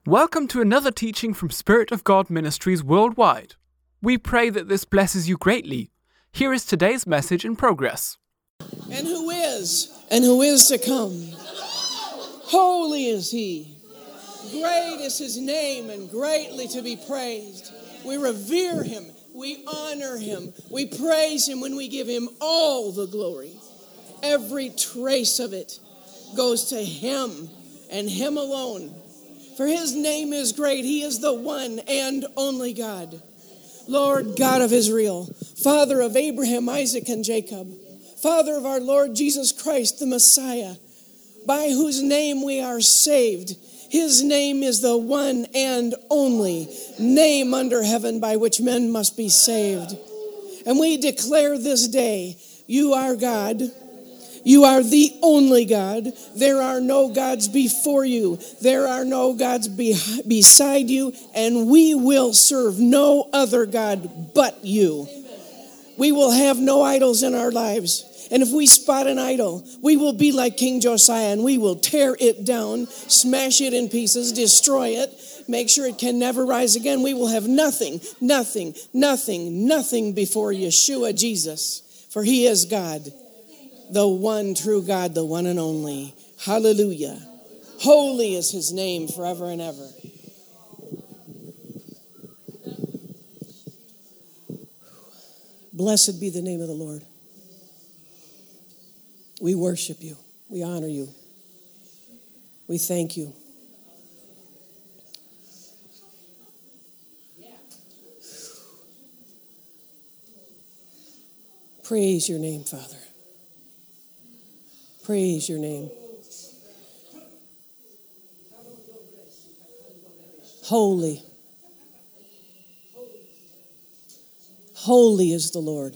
Welcome to another teaching from Spirit of God Ministries worldwide. We pray that this blesses you greatly. Here is today's message in progress. And who is to come. Holy is He. Great is His name and greatly to be praised. We revere Him. We honor Him. We praise Him when we give Him all the glory. Every trace of it goes to Him and Him alone. For His name is great. He is the one and only God. Lord God of Israel, Father of Abraham, Isaac, and Jacob, Father of our Lord Jesus Christ, the Messiah, by whose name we are saved. His name is the one and only name under heaven by which men must be saved. And we declare this day, you are God. You are the only God. There are no gods before you. There are no gods beside you. And we will serve no other God but you. We will have no idols in our lives. And if we spot an idol, we will be like King Josiah and we will tear it down, smash it in pieces, destroy it, make sure it can never rise again. We will have nothing before Yeshua Jesus. For He is God. The one true God, the one and only. Hallelujah. Holy is His name forever and ever. Blessed be the name of the Lord. We worship you. We honor you. We thank you. Praise your name, Father. Praise your name. Holy. Holy is the Lord.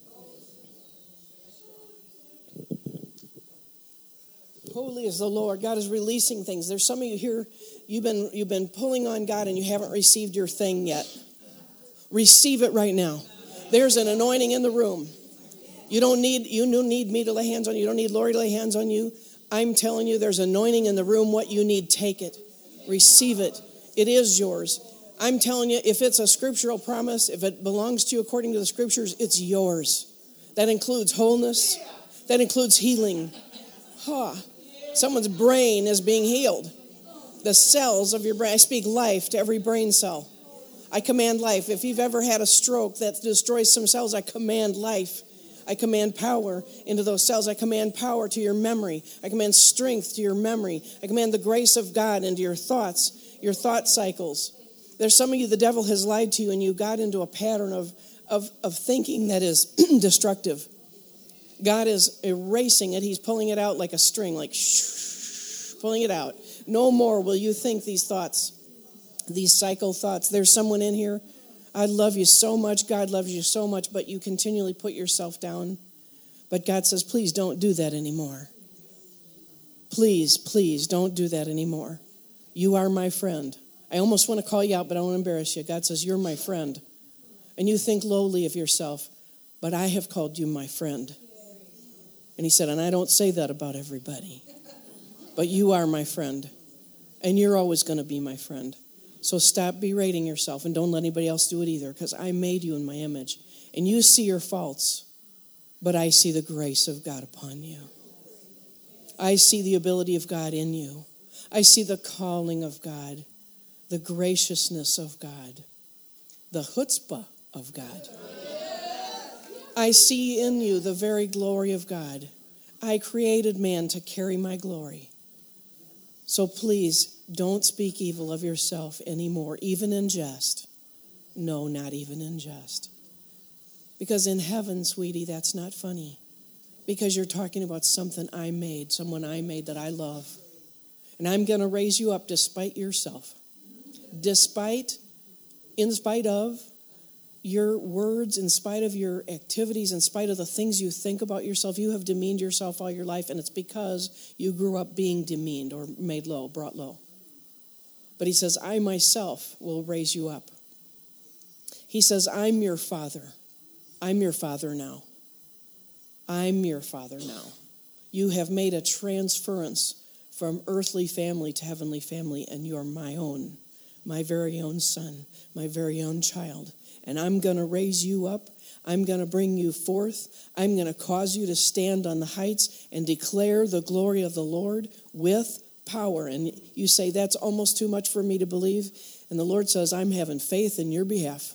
Holy is the Lord. God is releasing things. There's some of you here, you've been pulling on God and you haven't received your thing yet. Receive it right now. There's an anointing in the room. You don't need me to lay hands on you. You don't need Lori to lay hands on you. I'm telling you, there's anointing in the room. What you need, take it. Receive it. It is yours. I'm telling you, if it's a scriptural promise, if it belongs to you according to the scriptures, it's yours. That includes wholeness. That includes healing. Someone's brain is being healed. The cells of your brain. I speak life to every brain cell. I command life. If you've ever had a stroke that destroys some cells, I command life. I command power into those cells. I command power to your memory. I command strength to your memory. I command the grace of God into your thoughts, your thought cycles. There's some of you, the devil has lied to you and you got into a pattern of thinking that is destructive. God is erasing it. He's pulling it out like a string, like pulling it out. No more will you think these thoughts, these cycle thoughts. There's someone in here. I love you so much. God loves you so much, but you continually put yourself down. But God says, please don't do that anymore. Please don't do that anymore. You are my friend. I almost want to call you out, but I won't embarrass you. God says, you're my friend. And you think lowly of yourself, but I have called you my friend. And He said, and I don't say that about everybody, but you are my friend. And you're always going to be my friend. So stop berating yourself and don't let anybody else do it either, because I made you in my image. And you see your faults, but I see the grace of God upon you. I see the ability of God in you. I see the calling of God, the graciousness of God, the chutzpah of God. I see in you the very glory of God. I created man to carry my glory. So please, don't speak evil of yourself anymore, even in jest. No, not even in jest. Because in heaven, sweetie, that's not funny. Because you're talking about something I made, someone I made that I love. And I'm going to raise you up despite yourself. In spite of your words, in spite of your activities, in spite of the things you think about yourself, you have demeaned yourself all your life, and it's because you grew up being demeaned or made low, brought low. But He says, I myself will raise you up. He says, I'm your father. I'm your father now. I'm your father now. You have made a transference from earthly family to heavenly family, and you're my own, my very own son, my very own child. And I'm going to raise you up. I'm going to bring you forth. I'm going to cause you to stand on the heights and declare the glory of the Lord with power. And you say, that's almost too much for me to believe. And the Lord says, I'm having faith in your behalf.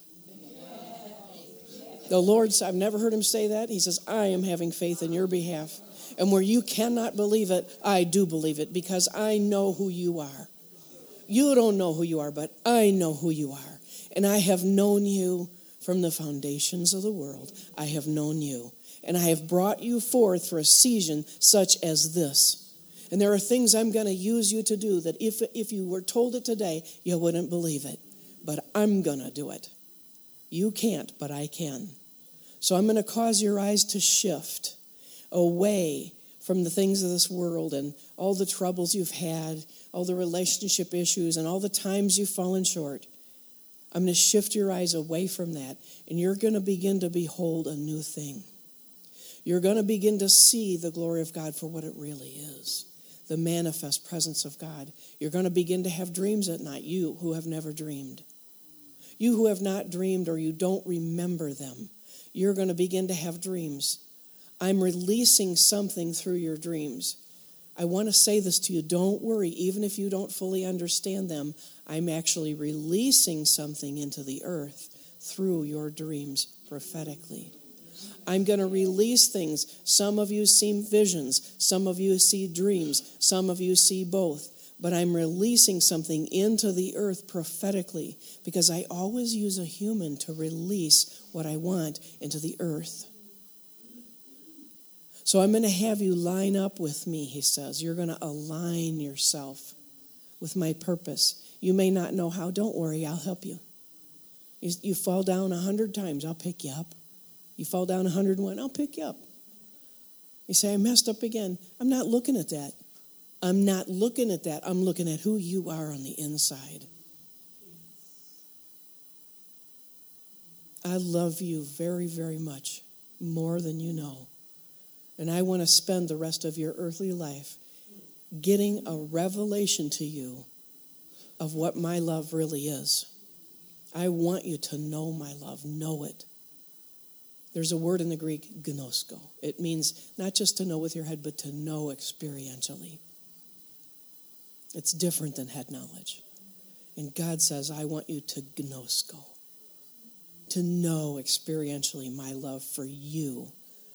The Lord, I've never heard him say that. He says, I am having faith in your behalf. And where you cannot believe it, I do believe it because I know who you are. You don't know who you are, but I know who you are. And I have known you from the foundations of the world. I have known you. And I have brought you forth for a season such as this. And there are things I'm going to use you to do that if you were told it today, you wouldn't believe it. But I'm going to do it. You can't, but I can. So I'm going to cause your eyes to shift away from the things of this world and all the troubles you've had, all the relationship issues, and all the times you've fallen short. I'm going to shift your eyes away from that, and you're going to begin to behold a new thing. You're going to begin to see the glory of God for what it really is, the manifest presence of God. You're going to begin to have dreams at night, you who have never dreamed. You who have not dreamed or you don't remember them, you're going to begin to have dreams. I'm releasing something through your dreams. I want to say this to you. Don't worry, even if you don't fully understand them, I'm actually releasing something into the earth through your dreams prophetically. I'm going to release things. Some of you see visions. Some of you see dreams. Some of you see both. But I'm releasing something into the earth prophetically because I always use a human to release what I want into the earth. So I'm going to have you line up with me, he says. You're going to align yourself with my purpose. You may not know how. Don't worry, I'll help you. You fall down 100 times, I'll pick you up. You fall down 101, I'll pick you up. You say, I messed up again. I'm not looking at that. I'm not looking at that. I'm looking at who you are on the inside. I love you very, very much, more than you know. And I want to spend the rest of your earthly life getting a revelation to you of what my love really is. I want you to know my love, know it. There's a word in the Greek, gnosko. It means not just to know with your head, but to know experientially. It's different than head knowledge. And God says, I want you to gnosko, to know experientially my love for you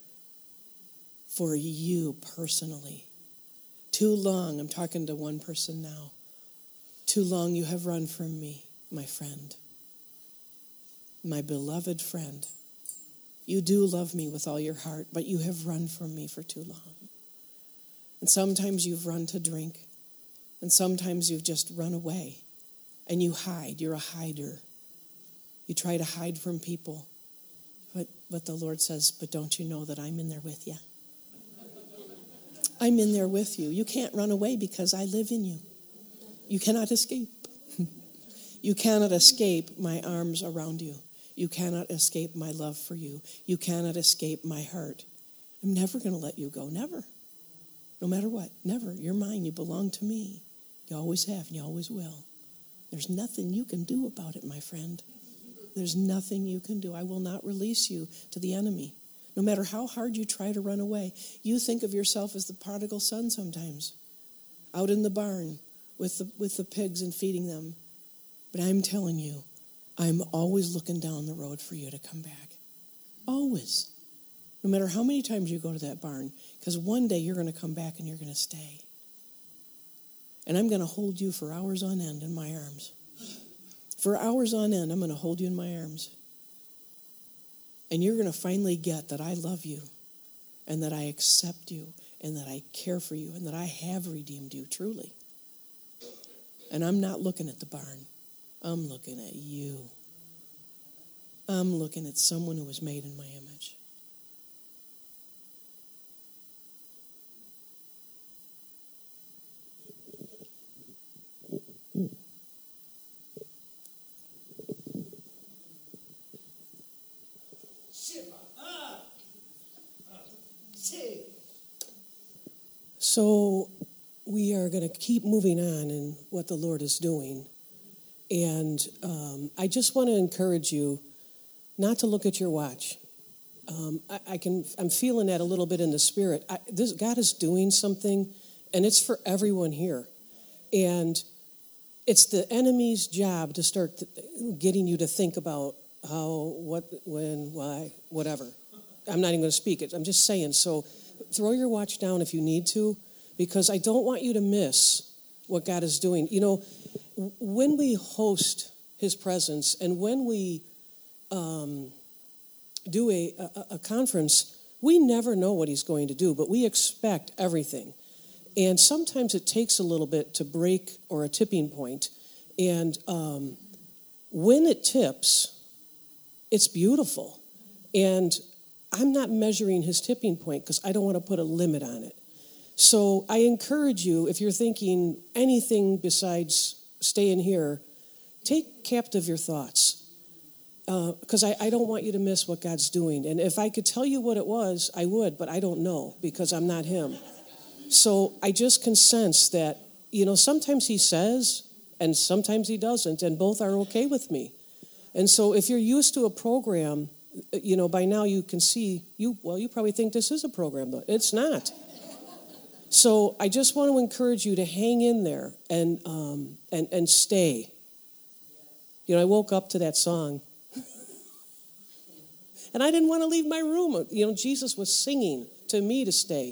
personally. Too long, I'm talking to one person now, too long you have run from me, my friend, my beloved friend. You do love me with all your heart, but you have run from me for too long. And sometimes you've run to drink, and sometimes you've just run away, and you hide. You're a hider. You try to hide from people, but the Lord says, but don't you know that I'm in there with you? I'm in there with you. You can't run away because I live in you. You cannot escape. You cannot escape my arms around you. You cannot escape my love for you. You cannot escape my heart. I'm never going to let you go. Never. No matter what. Never. You're mine. You belong to me. You always have and you always will. There's nothing you can do about it, my friend. There's nothing you can do. I will not release you to the enemy. No matter how hard you try to run away, you think of yourself as the prodigal son sometimes, out in the barn with the pigs and feeding them. But I'm telling you, I'm always looking down the road for you to come back. Always. No matter how many times you go to that barn, because one day you're going to come back and you're going to stay. And I'm going to hold you for hours on end in my arms. For hours on end, I'm going to hold you in my arms. And you're going to finally get that I love you and that I accept you and that I care for you and that I have redeemed you truly. And I'm not looking at the barn. I'm looking at you. I'm looking at someone who was made in my image. So we are going to keep moving on in what the Lord is doing. And I just want to encourage you not to look at your watch. I'm feeling that a little bit in the spirit. God is doing something, and it's for everyone here. And it's the enemy's job to start getting you to think about how, what, when, why, whatever. I'm not even going to speak it. I'm just saying. So throw your watch down if you need to, because I don't want you to miss what God is doing. You know, when we host his presence and when we do a conference, we never know what he's going to do, but we expect everything. And sometimes it takes a little bit to break or a tipping point. And when it tips, it's beautiful. And I'm not measuring his tipping point because I don't want to put a limit on it. So I encourage you, if you're thinking anything besides staying here, take captive your thoughts. Because I don't want you to miss what God's doing. And if I could tell you what it was, I would, but I don't know because I'm not him. So I just can sense that, you know, sometimes he says and sometimes he doesn't, and both are okay with me. And so if you're used to a program, you know, by now you can see, you probably think this is a program, but it's not. So I just want to encourage you to hang in there and stay. You know, I woke up to that song. And I didn't want to leave my room. You know, Jesus was singing to me to stay.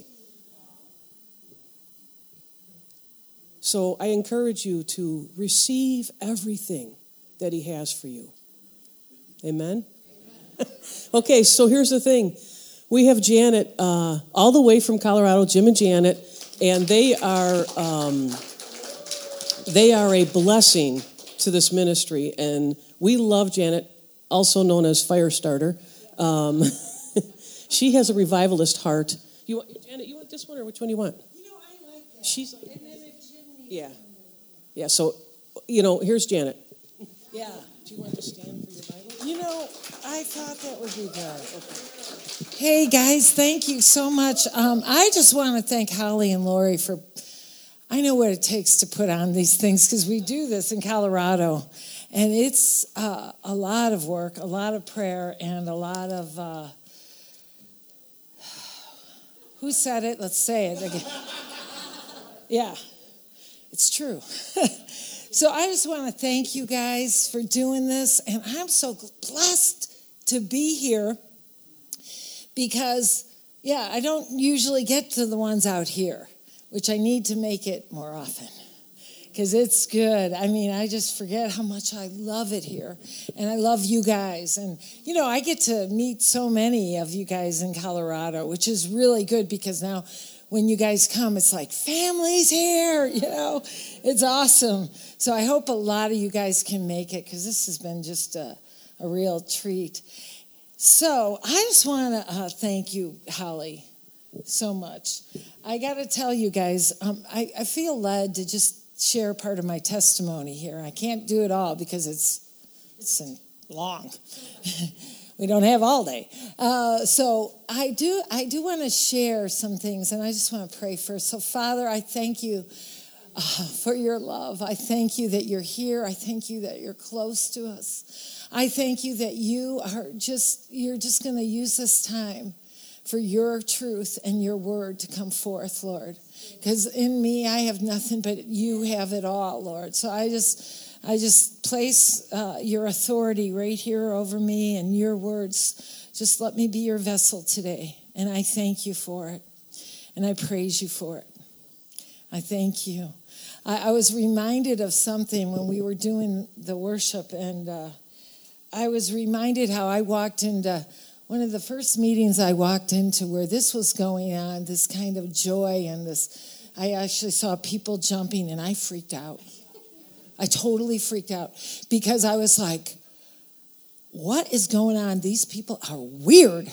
So I encourage you to receive everything that he has for you. Amen? Okay, so here's the thing. We have Janet all the way from Colorado, Jim and Janet, and they are a blessing to this ministry. And we love Janet, also known as Firestarter. She has a revivalist heart. Janet, you want this one or which one do you want? You know, I like that. She's and then if Jim needs yeah. one, Yeah, so, you know, here's Janet. yeah. Do you want to stand for your Bible? You know, I thought that would be good. Okay. Hey, guys, thank you so much. I just want to thank Holly and Lori for, I know what it takes to put on these things because we do this in Colorado. And it's a lot of work, a lot of prayer, and a lot of, who said it? Let's say it again. Yeah, it's true. So I just want to thank you guys for doing this. And I'm so blessed to be here because, yeah, I don't usually get to the ones out here, which I need to make it more often. Because it's good. I mean, I just forget how much I love it here. And I love you guys. And, you know, I get to meet so many of you guys in Colorado, which is really good because now when you guys come, it's like, family's here, you know. It's awesome. So I hope a lot of you guys can make it because this has been just a real treat. So I just want to thank you, Holly, so much. I got to tell you guys, I feel led to just share part of my testimony here. I can't do it all because it's long. We don't have all day. So I do want to share some things, and I just want to pray first. So Father, I thank you for your love. I thank you that you're here. I thank you that you're close to us. I thank you that you're just going to use this time for your truth and your word to come forth, Lord. Because in me, I have nothing, but you have it all, Lord. So I just place your authority right here over me and your words. Just let me be your vessel today. And I thank you for it. And I praise you for it. I thank you. I was reminded of something when we were doing the worship, and I was reminded how I walked into one of the first meetings I walked into where this was going on, this kind of joy and this, I actually saw people jumping and I freaked out. I totally freaked out because I was like, what is going on? These people are weird.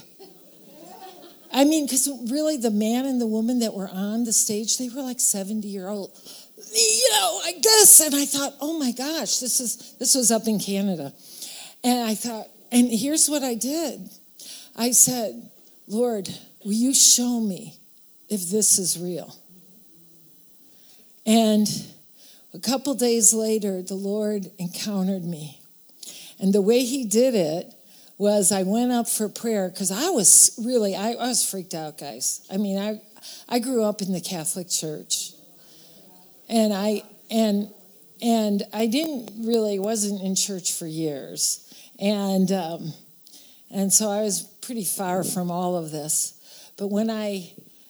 I mean, because really the man and the woman that were on the stage, they were like 70-year-old, you know, like this. And I thought, oh my gosh, this was up in Canada. And I thought, and here's what I did. I said, Lord, will you show me if this is real? And a couple days later, the Lord encountered me. And the way he did it was I went up for prayer because I was freaked out, guys. I mean, I grew up in the Catholic Church. And I wasn't in church for years. And so I was pretty far from all of this. But when I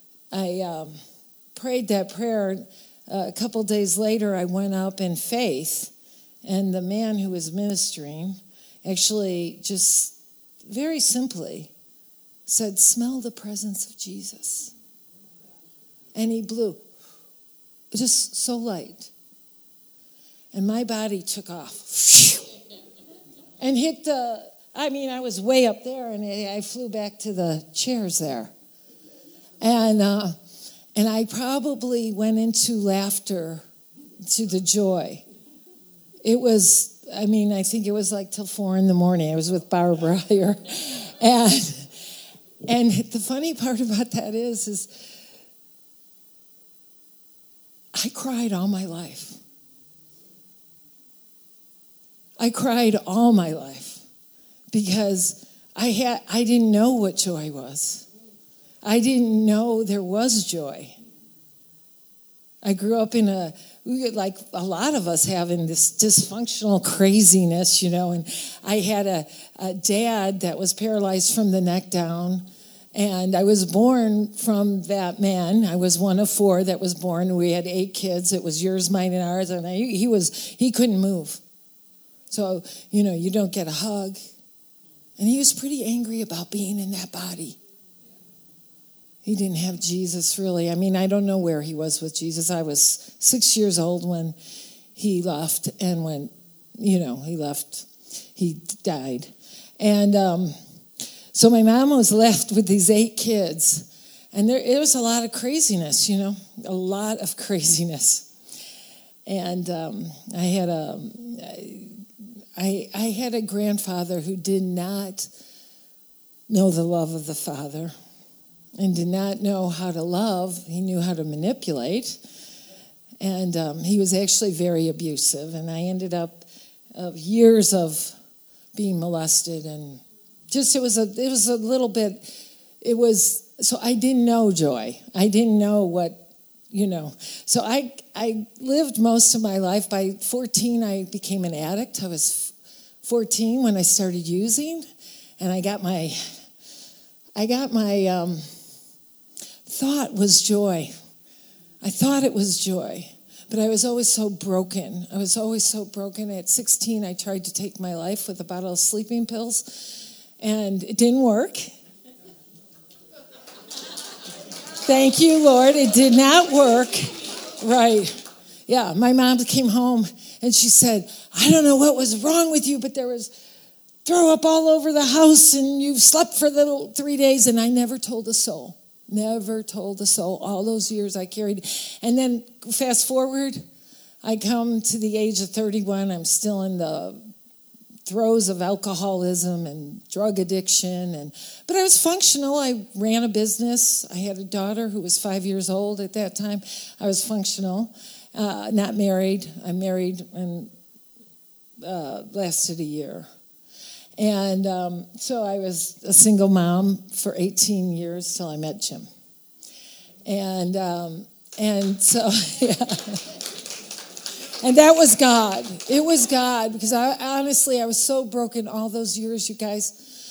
prayed that prayer, a couple days later, I went up in faith, and the man who was ministering actually just very simply said, "Smell the presence of Jesus." And he blew, just so light. And my body took off and hit I was way up there, and I flew back to the chairs there. And I probably went into laughter, to the joy. It was, I think it was like till 4 a.m. I was with Barbara here. And the funny part about that is I cried all my life. I cried all my life because I didn't know what joy was. I didn't know there was joy. I grew up like a lot of us have, in this dysfunctional craziness, and I had a dad that was paralyzed from the neck down, and I was born from that man. I was one of 4 that was born. We had 8 kids. It was yours, mine, and ours, and he couldn't move. So, you don't get a hug. And he was pretty angry about being in that body. He didn't have Jesus, really. I don't know where he was with Jesus. I was 6 years old when he left, and when, he left, he died. And so my mom was left with these 8 kids, and it was a lot of craziness, a lot of craziness. And I had a grandfather who did not know the love of the Father and did not know how to love. He knew how to manipulate. And he was actually very abusive. And I ended up years of being molested. And just, it was a little bit, so I didn't know joy. I didn't know what, So I lived most of my life. By 14, I became an addict. I was 14 when I started using. And I got my thought was joy. I thought it was joy, but I was always so broken. At 16, I tried to take my life with a bottle of sleeping pills, and it didn't work. Thank you, Lord. It did not work. Right. Yeah, my mom came home, and she said, "I don't know what was wrong with you, but there was throw up all over the house, and you slept for the 3 days," and I never told a soul. Never told a soul. All those years I carried. And then fast forward, I come to the age of 31. I'm still in the throes of alcoholism and drug addiction. But I was functional. I ran a business. I had a daughter who was 5 years old at that time. I was functional. Not married. I married and lasted a year. And so I was a single mom for 18 years till I met Jim. And so, yeah. And that was God. It was God, because I was so broken all those years, you guys.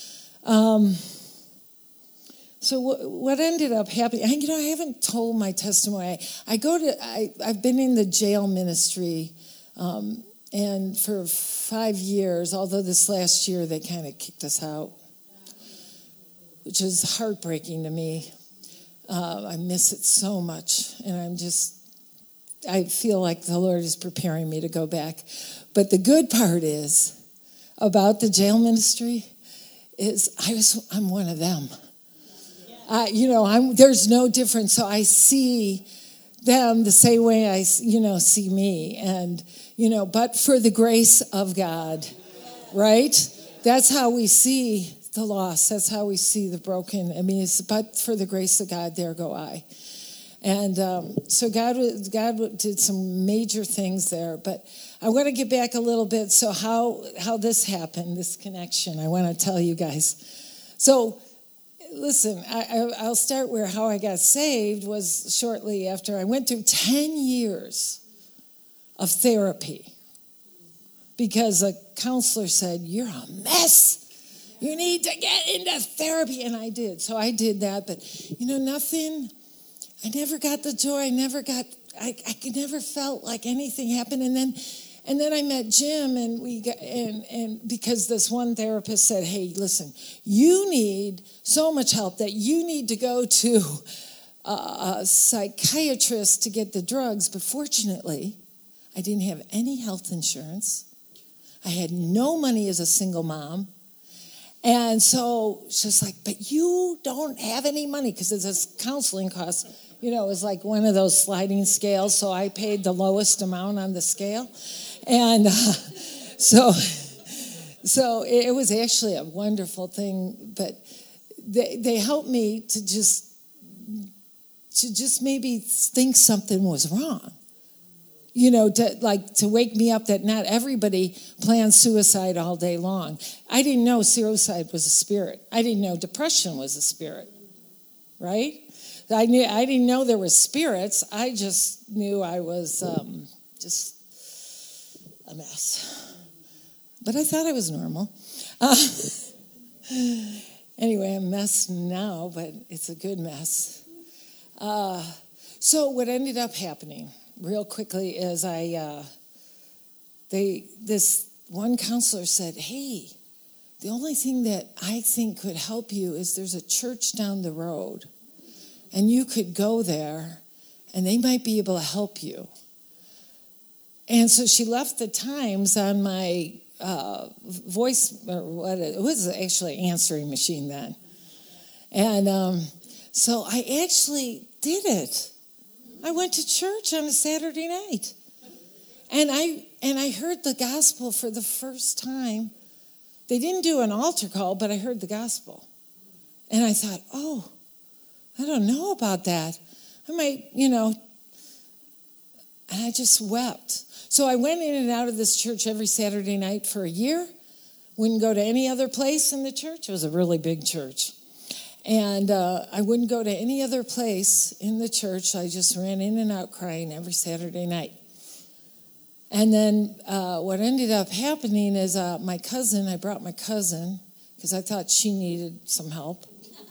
So what ended up happening, I haven't told my testimony. I've been in the jail ministry, and for 5 years, although this last year they kind of kicked us out, which is heartbreaking to me. I miss it so much, and I feel like the Lord is preparing me to go back. But the good part is, about the jail ministry, is I'm one of them. There's no difference. So I see them the same way I, see me. And, but for the grace of God, right? That's how we see the lost. That's how we see the broken. It's but for the grace of God, there go I. And so God did some major things there. But I want to get back a little bit. So how this happened, this connection, I want to tell you guys. So listen, I'll start where how I got saved was shortly after I went through 10 years of therapy because a counselor said, "You're a mess. You need to get into therapy." And I did. So I did that. But, nothing, I never got the joy. I never felt like anything happened. And then I met Jim, and and because this one therapist said, "Hey, listen, you need so much help that you need to go to a psychiatrist to get the drugs." But fortunately, I didn't have any health insurance. I had no money as a single mom. And so she's like, "But you don't have any money," because this counseling cost, it was like one of those sliding scales. So I paid the lowest amount on the scale. And so it was actually a wonderful thing. But they helped me to just maybe think something was wrong. To wake me up that not everybody plans suicide all day long. I didn't know suicide was a spirit. I didn't know depression was a spirit, right? I didn't know there were spirits. I just knew I was just a mess. But I thought I was normal. Anyway, I'm a mess now, but it's a good mess. So what ended up happening real quickly is this one counselor said, "Hey, the only thing that I think could help you is there's a church down the road, and you could go there, and they might be able to help you." And so she left the times on my voice, or what it was actually an answering machine then. And so I actually did it. I went to church on a Saturday night. And I heard the gospel for the first time. They didn't do an altar call, but I heard the gospel. And I thought, "Oh, I don't know about that. I might, and I just wept. So I went in and out of this church every Saturday night for a year. Wouldn't go to any other place in the church. It was a really big church. And I wouldn't go to any other place in the church. I just ran in and out crying every Saturday night. And then what ended up happening is I brought my cousin because I thought she needed some help.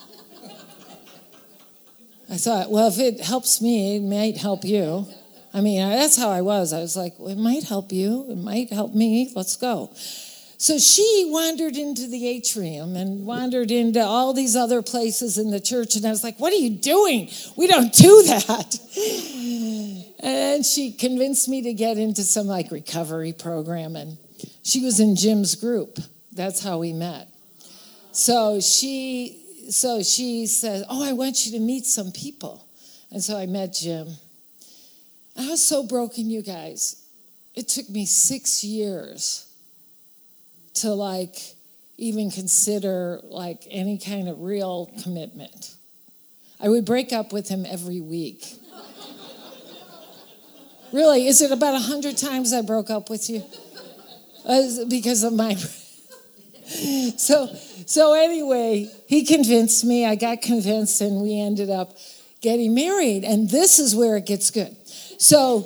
I thought, well, if it helps me, it might help you. I mean, that's how I was. I was like, well, it might help you. It might help me. Let's go. So she wandered into the atrium and wandered into all these other places in the church. And I was like, "What are you doing? We don't do that." And she convinced me to get into some recovery program. And she was in Jim's group. That's how we met. So she said, "Oh, I want you to meet some people." And so I met Jim. I was so broken, you guys. It took me 6 years to even consider any kind of real commitment. I would break up with him every week. Really, is it about 100 times I broke up with you? Because of my... So anyway, he convinced me, I got convinced, and we ended up getting married. And this is where it gets good. So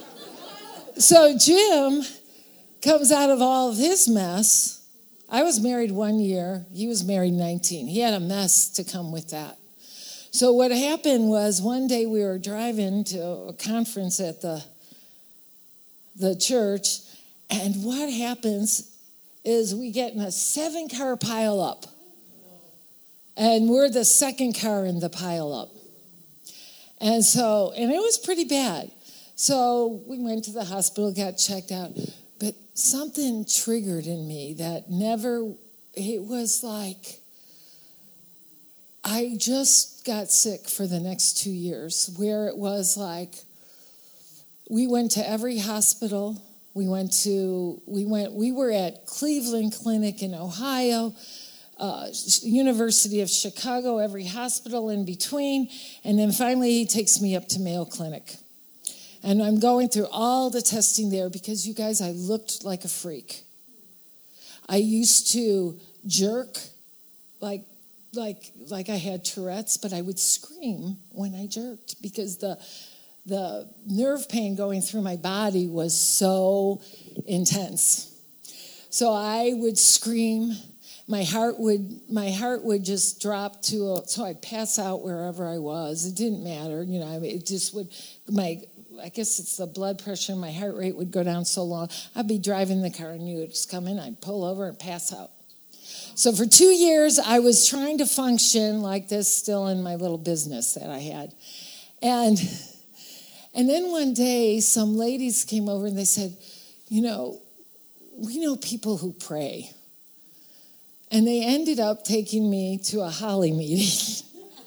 Jim comes out of all of his mess. I was married 1 year. He was married 19. He had a mess to come with that. So what happened was one day we were driving to a conference at the church, and what happens is we get in a 7-car pileup, and we're the second car in the pileup. And it was pretty bad. So we went to the hospital, got checked out. But something triggered in me that it was like I just got sick for the next 2 years, where it was like we went to every hospital. We were at Cleveland Clinic in Ohio. University of Chicago, every hospital in between. And then finally he takes me up to Mayo Clinic. And I'm going through all the testing there because, you guys, I looked like a freak. I used to jerk like I had Tourette's, but I would scream when I jerked because the nerve pain going through my body was so intense. So I would scream. My heart would just drop so I'd pass out wherever I was. It didn't matter, it just would, I guess it's the blood pressure, my heart rate would go down so long. I'd be driving the car and you would just come in, I'd pull over and pass out. So for 2 years, I was trying to function like this still in my little business that I had. And then one day, some ladies came over and they said, we know people who pray. And they ended up taking me to a Holly meeting.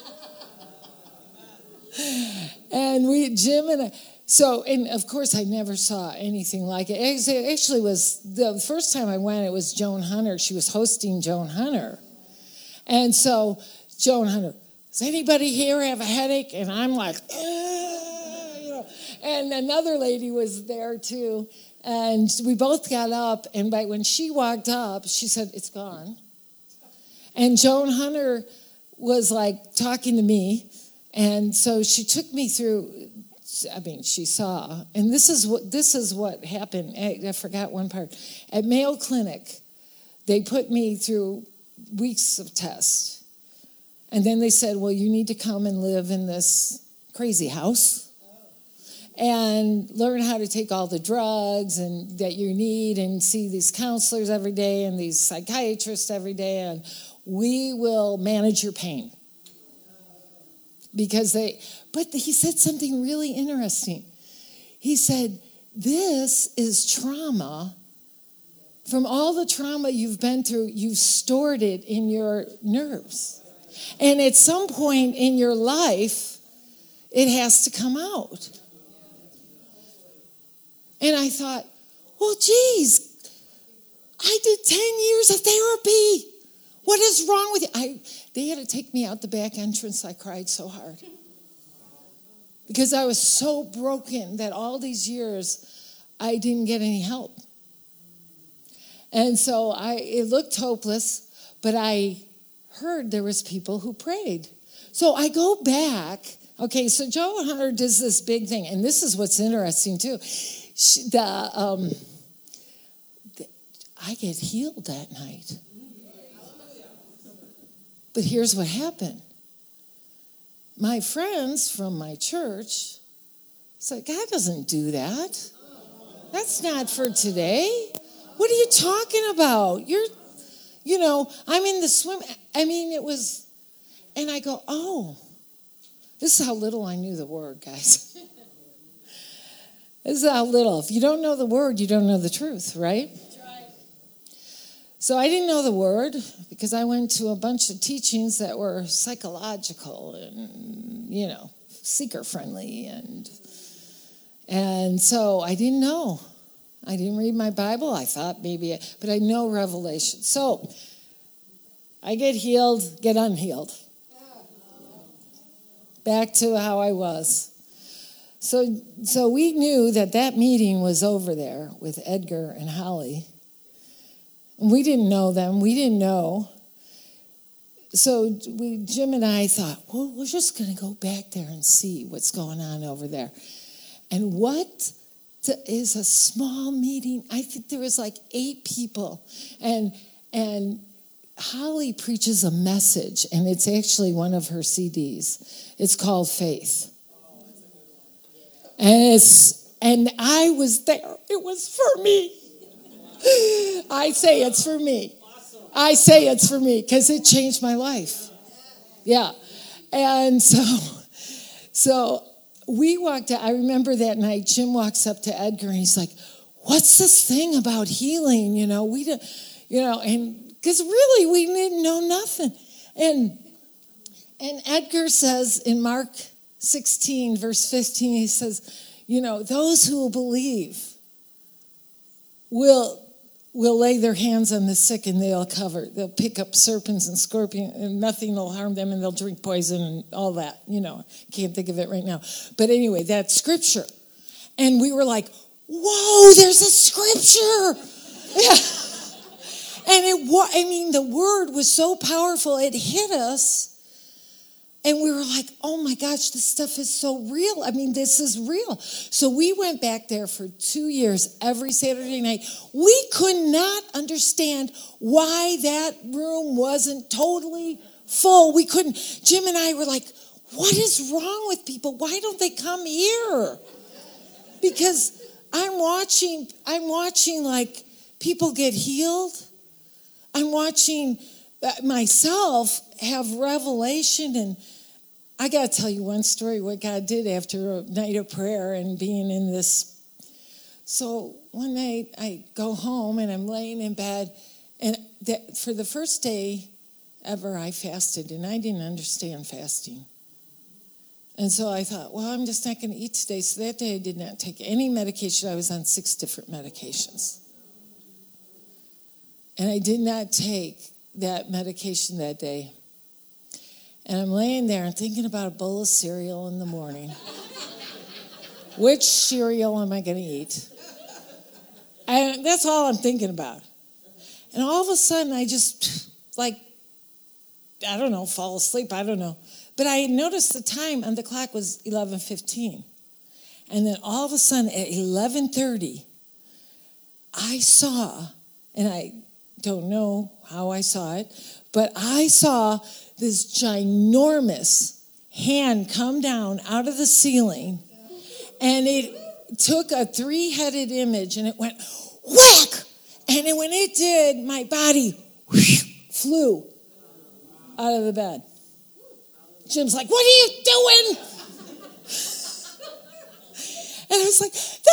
And Jim and I, and of course I never saw anything like it. It actually was, the first time I went, it was Joan Hunter. She was hosting Joan Hunter. And so Joan Hunter, does anybody here have a headache? And I'm like, And another lady was there too. And we both got up, and when she walked up, she said, it's gone. And Joan Hunter was like talking to me. And so she took me through, she saw, and this is what happened. I forgot one part. At Mayo Clinic, they put me through weeks of tests. And then they said, well, you need to come and live in this crazy house and learn how to take all the drugs and that you need and see these counselors every day and these psychiatrists every day, and we will manage your pain. But he said something really interesting. He said, this is trauma. From all the trauma you've been through, you've stored it in your nerves. And at some point in your life, it has to come out. And I thought, well, geez, I did 10 years of therapy. What is wrong with you? They had to take me out the back entrance. I cried so hard. Because I was so broken that all these years, I didn't get any help. And so it looked hopeless, but I heard there was people who prayed. So I go back. Okay, so Joan Hunter does this big thing, and this is what's interesting too. I get healed that night. But here's what happened. My friends from my church said, God doesn't do that. That's not for today. What are you talking about? I'm in the swim. It was, and I go, oh, this is how little I knew the word, guys. This is how little. If you don't know the word, you don't know the truth, right? So I didn't know the word because I went to a bunch of teachings that were psychological and, seeker-friendly. And so I didn't know. I didn't read my Bible. I thought maybe, but I know Revelation. So I get healed, get unhealed. Back to how I was. So we knew that meeting was over there with Edgar and Holly. We didn't know them. We didn't know. So Jim and I thought, well, we're just going to go back there and see what's going on over there. And what is a small meeting? I think there was like 8 people. And Holly preaches a message, and it's actually one of her CDs. It's called Faith. And I was there. It was for me. I say it's for me. I say it's for me because it changed my life. Yeah. And so we walked out. I remember that night, Jim walks up to Edgar and he's like, what's this thing about healing? We didn't, and because really we didn't know nothing. And Edgar says in Mark 16, verse 15, he says, those who will believe will will lay their hands on the sick and they'll cover. They'll pick up serpents and scorpions and nothing will harm them and they'll drink poison and all that. Can't think of it right now. But anyway, that's scripture. And we were like, whoa, there's a scripture. Yeah. And the word was so powerful, it hit us. And we were like, oh my gosh, this stuff is so real. This is real. So we went back there for 2 years, every Saturday night. We could not understand why that room wasn't totally full. We couldn't. Jim and I were like, what is wrong with people? Why don't they come here? Because I'm watching like people get healed. I'm watching myself have revelation. And I got to tell you one story, what God did after a night of prayer and being in this. So one night I go home and I'm laying in bed. And for the first day ever, I fasted. And I didn't understand fasting. And so I thought, well, I'm just not going to eat today. So that day I did not take any medication. I was on 6 different medications. And I did not take that medication that day. And I'm laying there and thinking about a bowl of cereal in the morning. Which cereal am I going to eat? That's all I'm thinking about. And all of a sudden I just, fall asleep. I don't know. But I noticed the time on the clock was 11:15. And then all of a sudden at 11:30, I saw, and I don't know how I saw it, but I saw this ginormous hand come down out of the ceiling, and it took a 3-headed image, and it went whack! And when it did, my body flew out of the bed. Jim's like, what are you doing? And I was like, the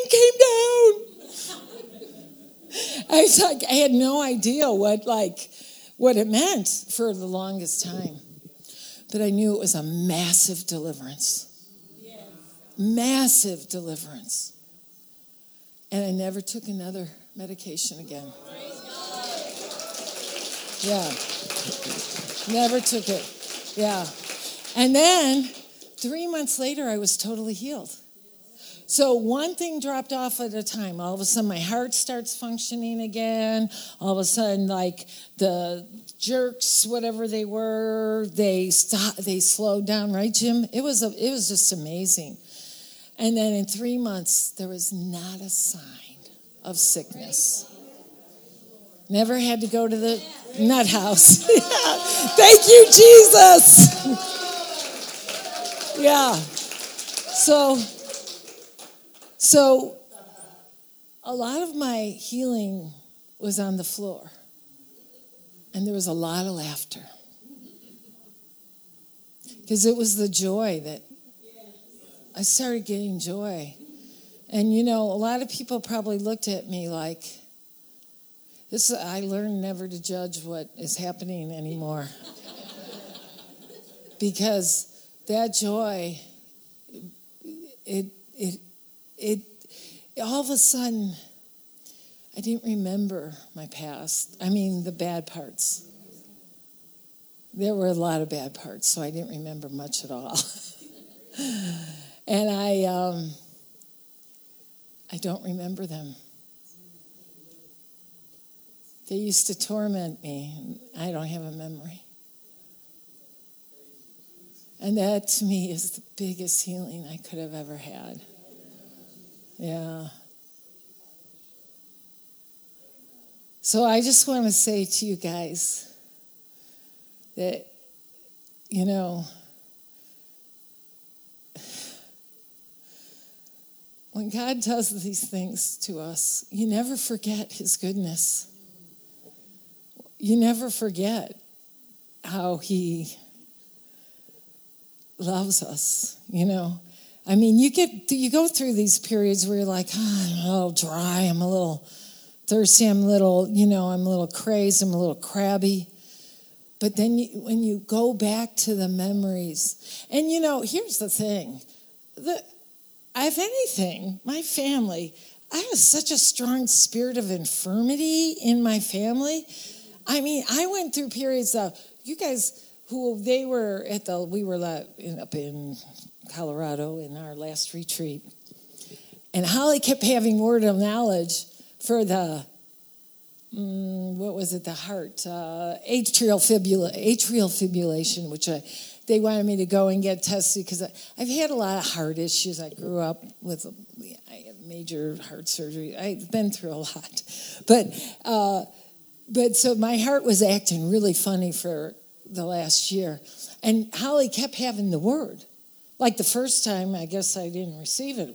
hand came down. I was like, I had no idea what it meant for the longest time. But I knew it was a massive deliverance. Yes. Massive deliverance. And I never took another medication again. Yeah. Never took it. Yeah. And then 3 months later, I was totally healed. So one thing dropped off at a time. All of a sudden, my heart starts functioning again. All of a sudden, the jerks, whatever they were, they slowed down, right, Jim? It was just amazing. And then in 3 months, there was not a sign of sickness. Never had to go to the nut house. Thank you, Jesus. Yeah. So a lot of my healing was on the floor. And there was a lot of laughter. Because it was the joy that I started getting joy. And, a lot of people probably looked at me like, I learned never to judge what is happening anymore. Because that joy, it all of a sudden, I didn't remember my past. The bad parts. There were a lot of bad parts, so I didn't remember much at all. And I don't remember them. They used to torment me, and I don't have a memory. And that, to me, is the biggest healing I could have ever had. Yeah. So I just want to say to you guys that, when God does these things to us, you never forget his goodness. You never forget how he loves us, you go through these periods where you're like, I'm a little dry, I'm a little thirsty, I'm a little crazed, I'm a little crabby. But then when you go back to the memories, and here's the thing, if anything, my family, I have such a strong spirit of infirmity in my family. I mean, I went through periods of, you guys we were up in Colorado in our last retreat. And Holly kept having word of knowledge for the, the heart, atrial fibrillation, which they wanted me to go and get tested because I've had a lot of heart issues. I grew up with I had major heart surgery. I've been through a lot. But so my heart was acting really funny for the last year. And Holly kept having the word. Like the first time, I guess I didn't receive it.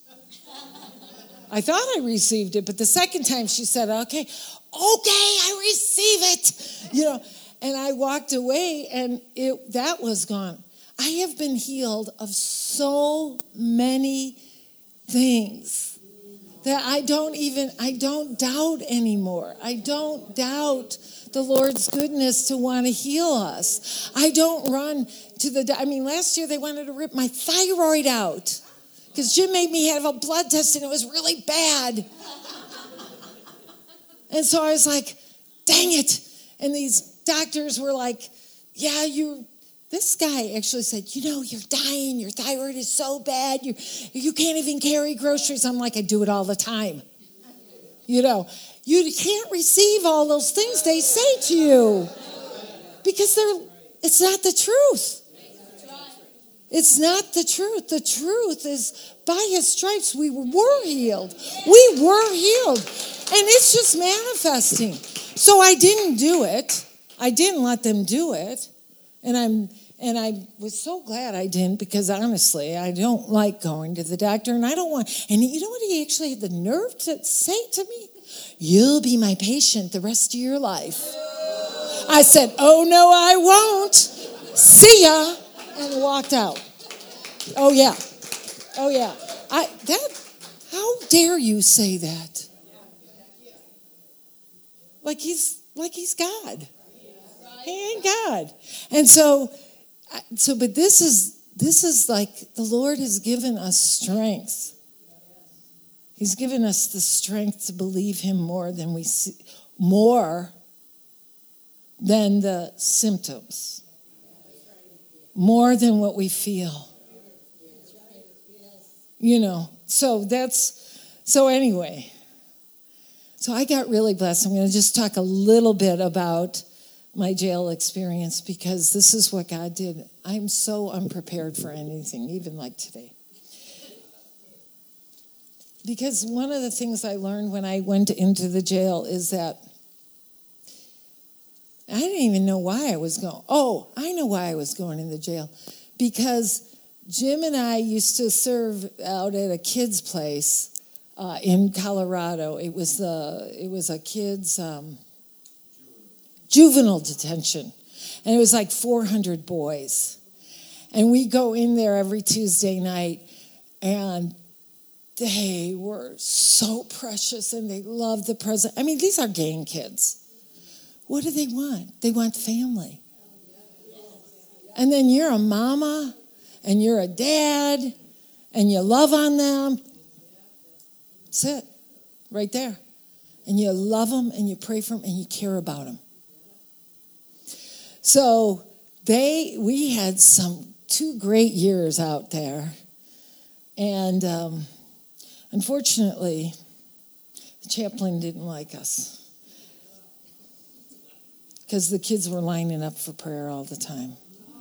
I thought I received it, but the second time she said, okay, I receive it. And I walked away and that was gone. I have been healed of so many things that I don't doubt anymore. I don't doubt the Lord's goodness to want to heal us. I don't run to last year they wanted to rip my thyroid out because Jim made me have a blood test and it was really bad. And so I was like, dang it. And these doctors were like, yeah, this guy actually said, you're dying. Your thyroid is so bad. You can't even carry groceries. I'm like, I do it all the time. You can't receive all those things they say to you because it's not the truth. It's not the truth. The truth is by his stripes we were healed. We were healed. And it's just manifesting. So I didn't do it. I didn't let them do it. And I was so glad I didn't because honestly, I don't like going to the doctor and I don't want. And you know what he actually had the nerve to say to me? You'll be my patient the rest of your life. I said, oh no, I won't. See ya. And walked out. Oh yeah. How dare you say that? Like he's God. He ain't God. And but this is like the Lord has given us strength. He's given us the strength to believe him more than we see, more than the symptoms, more than what we feel. So anyway. So I got really blessed. I'm going to just talk a little bit about my jail experience because this is what God did. I'm so unprepared for anything, even like today. Because one of the things I learned when I went into the jail is that I didn't even know why I was going. Oh, I know why I was going in the jail. Because Jim and I used to serve out at a kid's place in Colorado. It was a kid's juvenile detention. And it was like 400 boys. And we go in there every Tuesday night, and they were so precious, and they loved the present. I mean, these are gang kids. What do they want? They want family. And then you're a mama, and you're a dad, and you love on them. That's it, right there. And you love them, and you pray for them, and you care about them. So we had 2 great years out there. And unfortunately, the chaplain didn't like us because the kids were lining up for prayer all the time.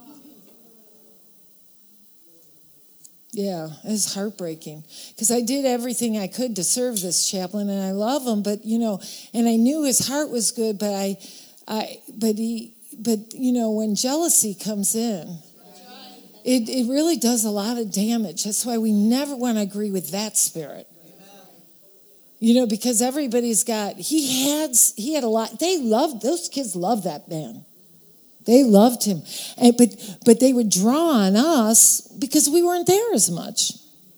Yeah, it was heartbreaking because I did everything I could to serve this chaplain, and I love him, but and I knew his heart was good, but when jealousy comes in, it really does a lot of damage. That's why we never want to agree with that spirit. Because everybody's he had a lot. Those kids loved that man. They loved him. But they would draw on us because we weren't there as much,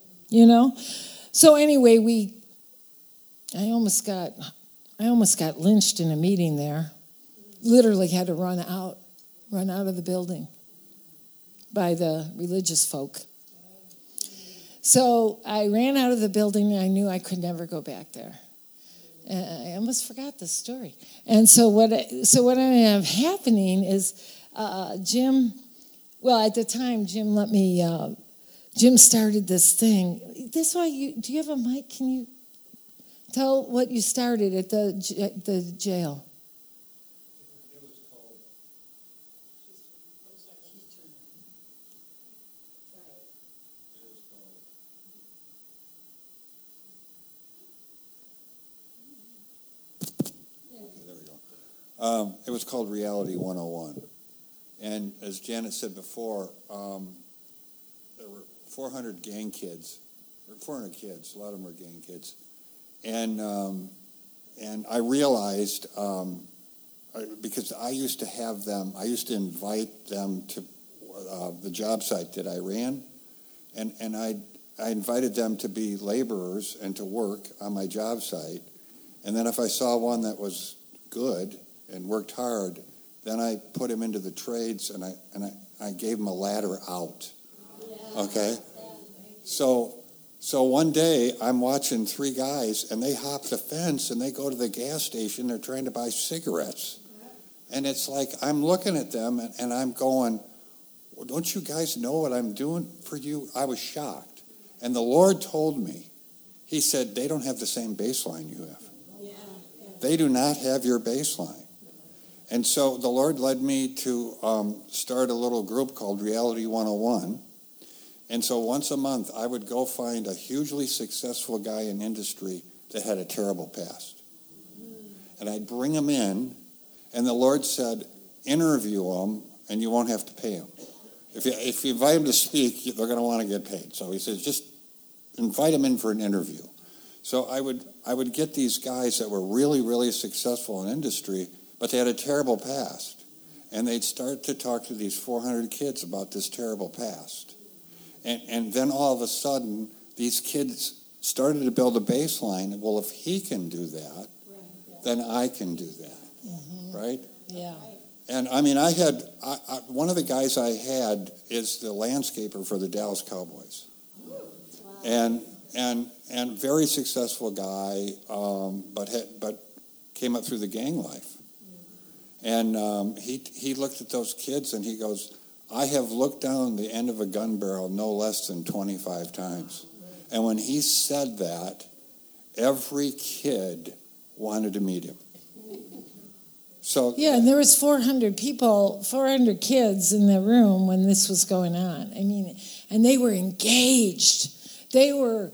So anyway, I almost got lynched in a meeting there. Literally had to run out of the building by the religious folk. So I ran out of the building, and I knew I could never go back there. I almost forgot this story. And so what ended up happening is Jim, well, at the time, Jim let me, Jim started this thing. This why do you have a mic? Can you tell what you started at the jail? It was called Reality 101. And as Janet said before, there were 400 gang kids, or 400 kids, a lot of them were gang kids. And I realized, because I used to have them, I used to invite them to the job site that I ran, and I invited them to be laborers and to work on my job site. And then if I saw one that was good and worked hard, then I put him into the trades, and I gave him a ladder out. Okay? So one day I'm watching 3 guys, and they hop the fence, and they go to the gas station. They're trying to buy cigarettes. And it's like I'm looking at them, and I'm going, well, don't you guys know what I'm doing for you? I was shocked. And the Lord told me, he said, they don't have the same baseline you have. They do not have your baseline. And so the Lord led me to start a little group called Reality 101. And so once a month, I would go find a hugely successful guy in industry that had a terrible past. And I'd bring him in, and the Lord said, interview him, and you won't have to pay him. If you invite him to speak, they're going to want to get paid. So he says, just invite him in for an interview. So I would get these guys that were really, really successful in industry, but they had a terrible past. And they'd start to talk to these 400 kids about this terrible past. And then all of a sudden, these kids started to build a baseline. Well, if he can do that, then I can do that. Mm-hmm. Right? Yeah. And I mean, one of the guys I had is the landscaper for the Dallas Cowboys. Wow. And very successful guy, but came up through the gang life. And he looked at those kids and he goes, I have looked down the end of a gun barrel no less than 25 times. And when he said that, every kid wanted to meet him. So yeah, and there was 400 people, 400 kids in the room when this was going on. I mean, and they were engaged. They were,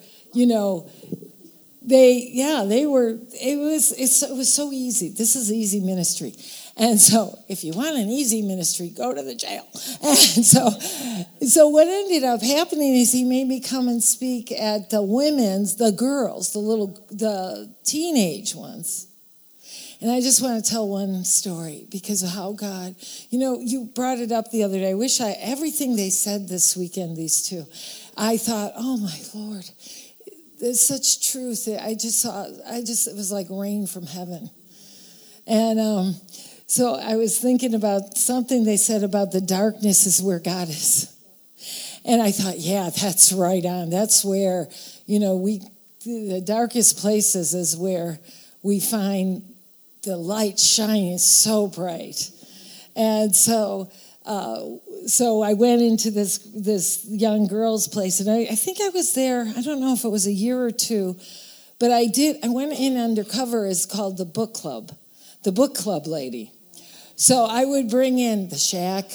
it was so easy. This is easy ministry. And so if you want an easy ministry, go to the jail. And so what ended up happening is he made me come and speak at the girls, the teenage ones. And I just want to tell one story because of how God, you brought it up the other day. I wish everything they said this weekend, these two, I thought, oh my Lord, there's such truth. It was like rain from heaven. And so I was thinking about something they said about the darkness is where God is. And I thought, yeah, that's right on. That's where, the darkest places is where we find the light shining so bright. And so I went into this young girl's place, and I think I was there, I don't know if it was a year or two, but I went in undercover as called the book club lady. So I would bring in the shack,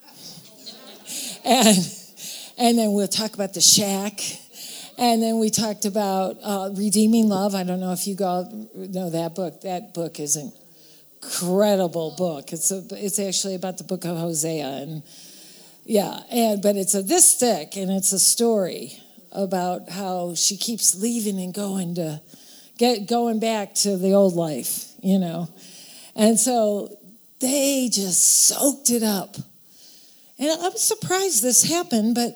and then we'll talk about the shack, and then we talked about Redeeming Love. I don't know if you know that book. That book is an incredible book. It's actually about the book of Hosea, and but it's this thick, and it's a story about how she keeps leaving and going back to the old life, and so they just soaked it up. And I'm surprised this happened, but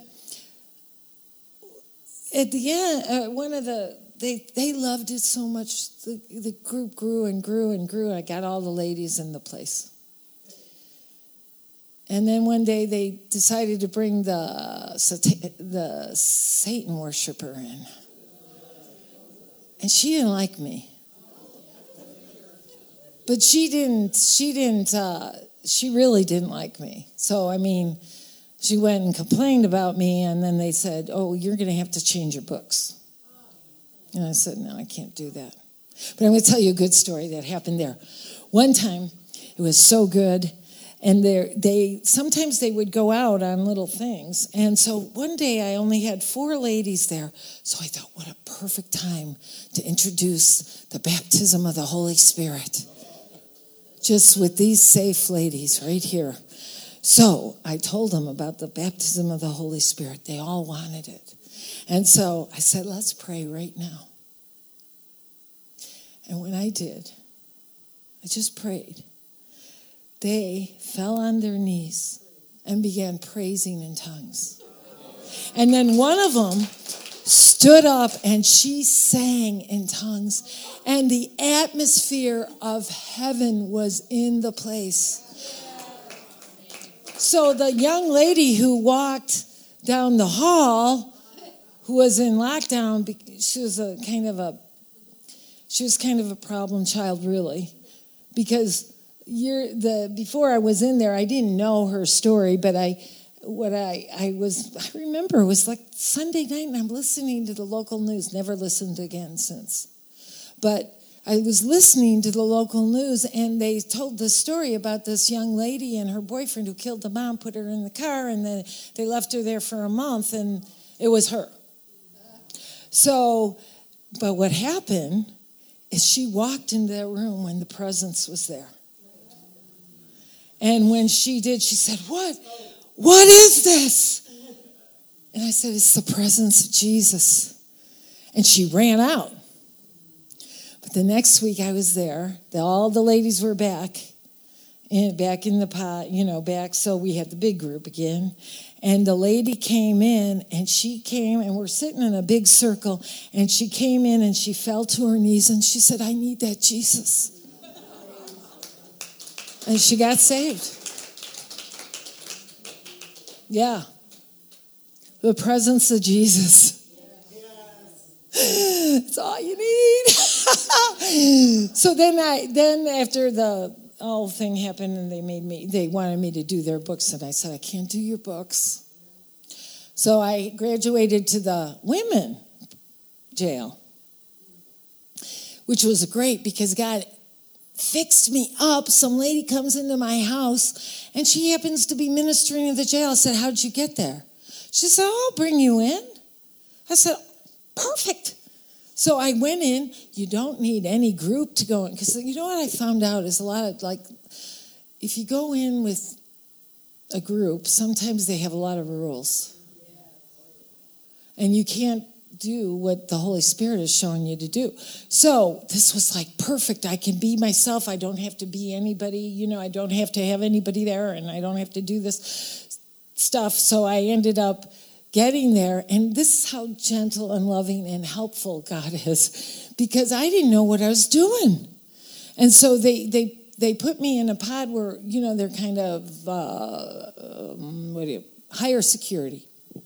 at the end, they loved it so much. The group grew and grew and grew. I got all the ladies in the place. And then one day they decided to bring the Satan worshiper in. And she didn't like me. But she really didn't like me. So, I mean, she went and complained about me, and then they said, oh, you're going to have to change your books. And I said, no, I can't do that. But I'm going to tell you a good story that happened there. One time, it was so good, and sometimes they would go out on little things. And so one day, I only had 4 ladies there. So I thought, what a perfect time to introduce the baptism of the Holy Spirit. Just with these safe ladies right here. So I told them about the baptism of the Holy Spirit. They all wanted it. And so I said, let's pray right now. And when I did, I just prayed. They fell on their knees and began praising in tongues. And then one of them stood up and she sang in tongues. And the atmosphere of heaven was in the place. So the young lady who walked down the hall, who was in lockdown, she was kind of a problem child, really, because before I was in there, I didn't know her story, but I remember it was like Sunday night, and I'm listening to the local news. Never listened again since, but I was listening to the local news, and they told the story about this young lady and her boyfriend who killed the mom, put her in the car, and then they left her there for a month, and it was her. So, but what happened is she walked into that room when the presence was there. And when she did, she said, What is this? And I said, it's the presence of Jesus. And she ran out. But the next week I was there. All the ladies were back in the pot, back. So we had the big group again. And the lady came in, and she came, and we're sitting in a big circle. And she came in, and she fell to her knees, and she said, I need that Jesus. And she got saved. Yeah. The presence of Jesus. It's all you need. So then after the whole thing happened and they wanted me to do their books, and I said, I can't do your books. So I graduated to the women jail, which was great because God fixed me up. Some lady comes into my house, and she happens to be ministering in the jail. I said, how'd you get there? She said, I'll bring you in. I said, perfect. So I went in. You don't need any group to go in. Because you know what I found out is a lot of, if you go in with a group, sometimes they have a lot of rules. And you can't do what the Holy Spirit is showing you to do. So this was perfect. I can be myself. I don't have to be anybody. I don't have to have anybody there, and I don't have to do this stuff. So I ended up getting there, and this is how gentle and loving and helpful God is, because I didn't know what I was doing. And so they put me in a pod where, they're kind of higher security.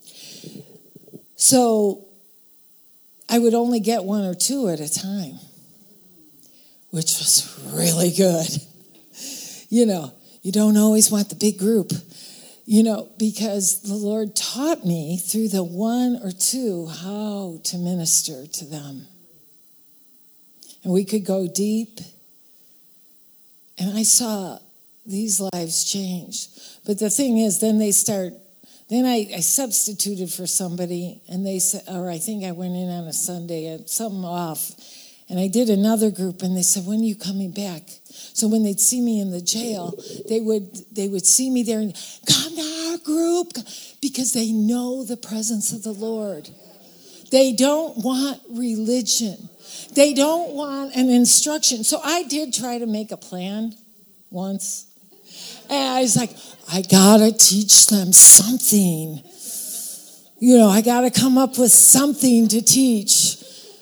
So I would only get 1 or 2 at a time, which was really good. You don't always want the big group, because the Lord taught me through the 1 or 2 how to minister to them. And we could go deep. And I saw these lives change. But the thing is, then I substituted for somebody, and they said, or I think I went in on a Sunday, at something off, and I did another group, and they said, when are you coming back? So when they'd see me in the jail, they would see me there and come to our group, because they know the presence of the Lord. They don't want religion. They don't want an instruction. So I did try to make a plan once. And I was like, I got to teach them something. I got to come up with something to teach.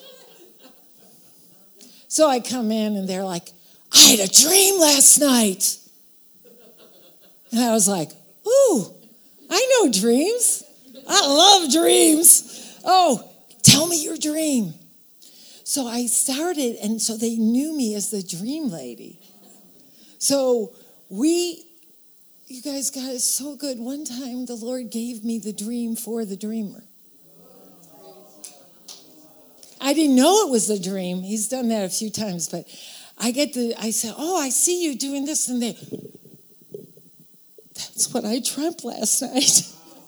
So I come in, and they're like, I had a dream last night. And I was like, Oh, I know dreams. I love dreams. Oh, tell me your dream. So I started, and so they knew me as the dream lady. So you guys got it so good. One time the Lord gave me the dream for the dreamer. I didn't know it was a dream. He's done that a few times, but I said, oh, I see you doing this and that. That's what I dreamt last night.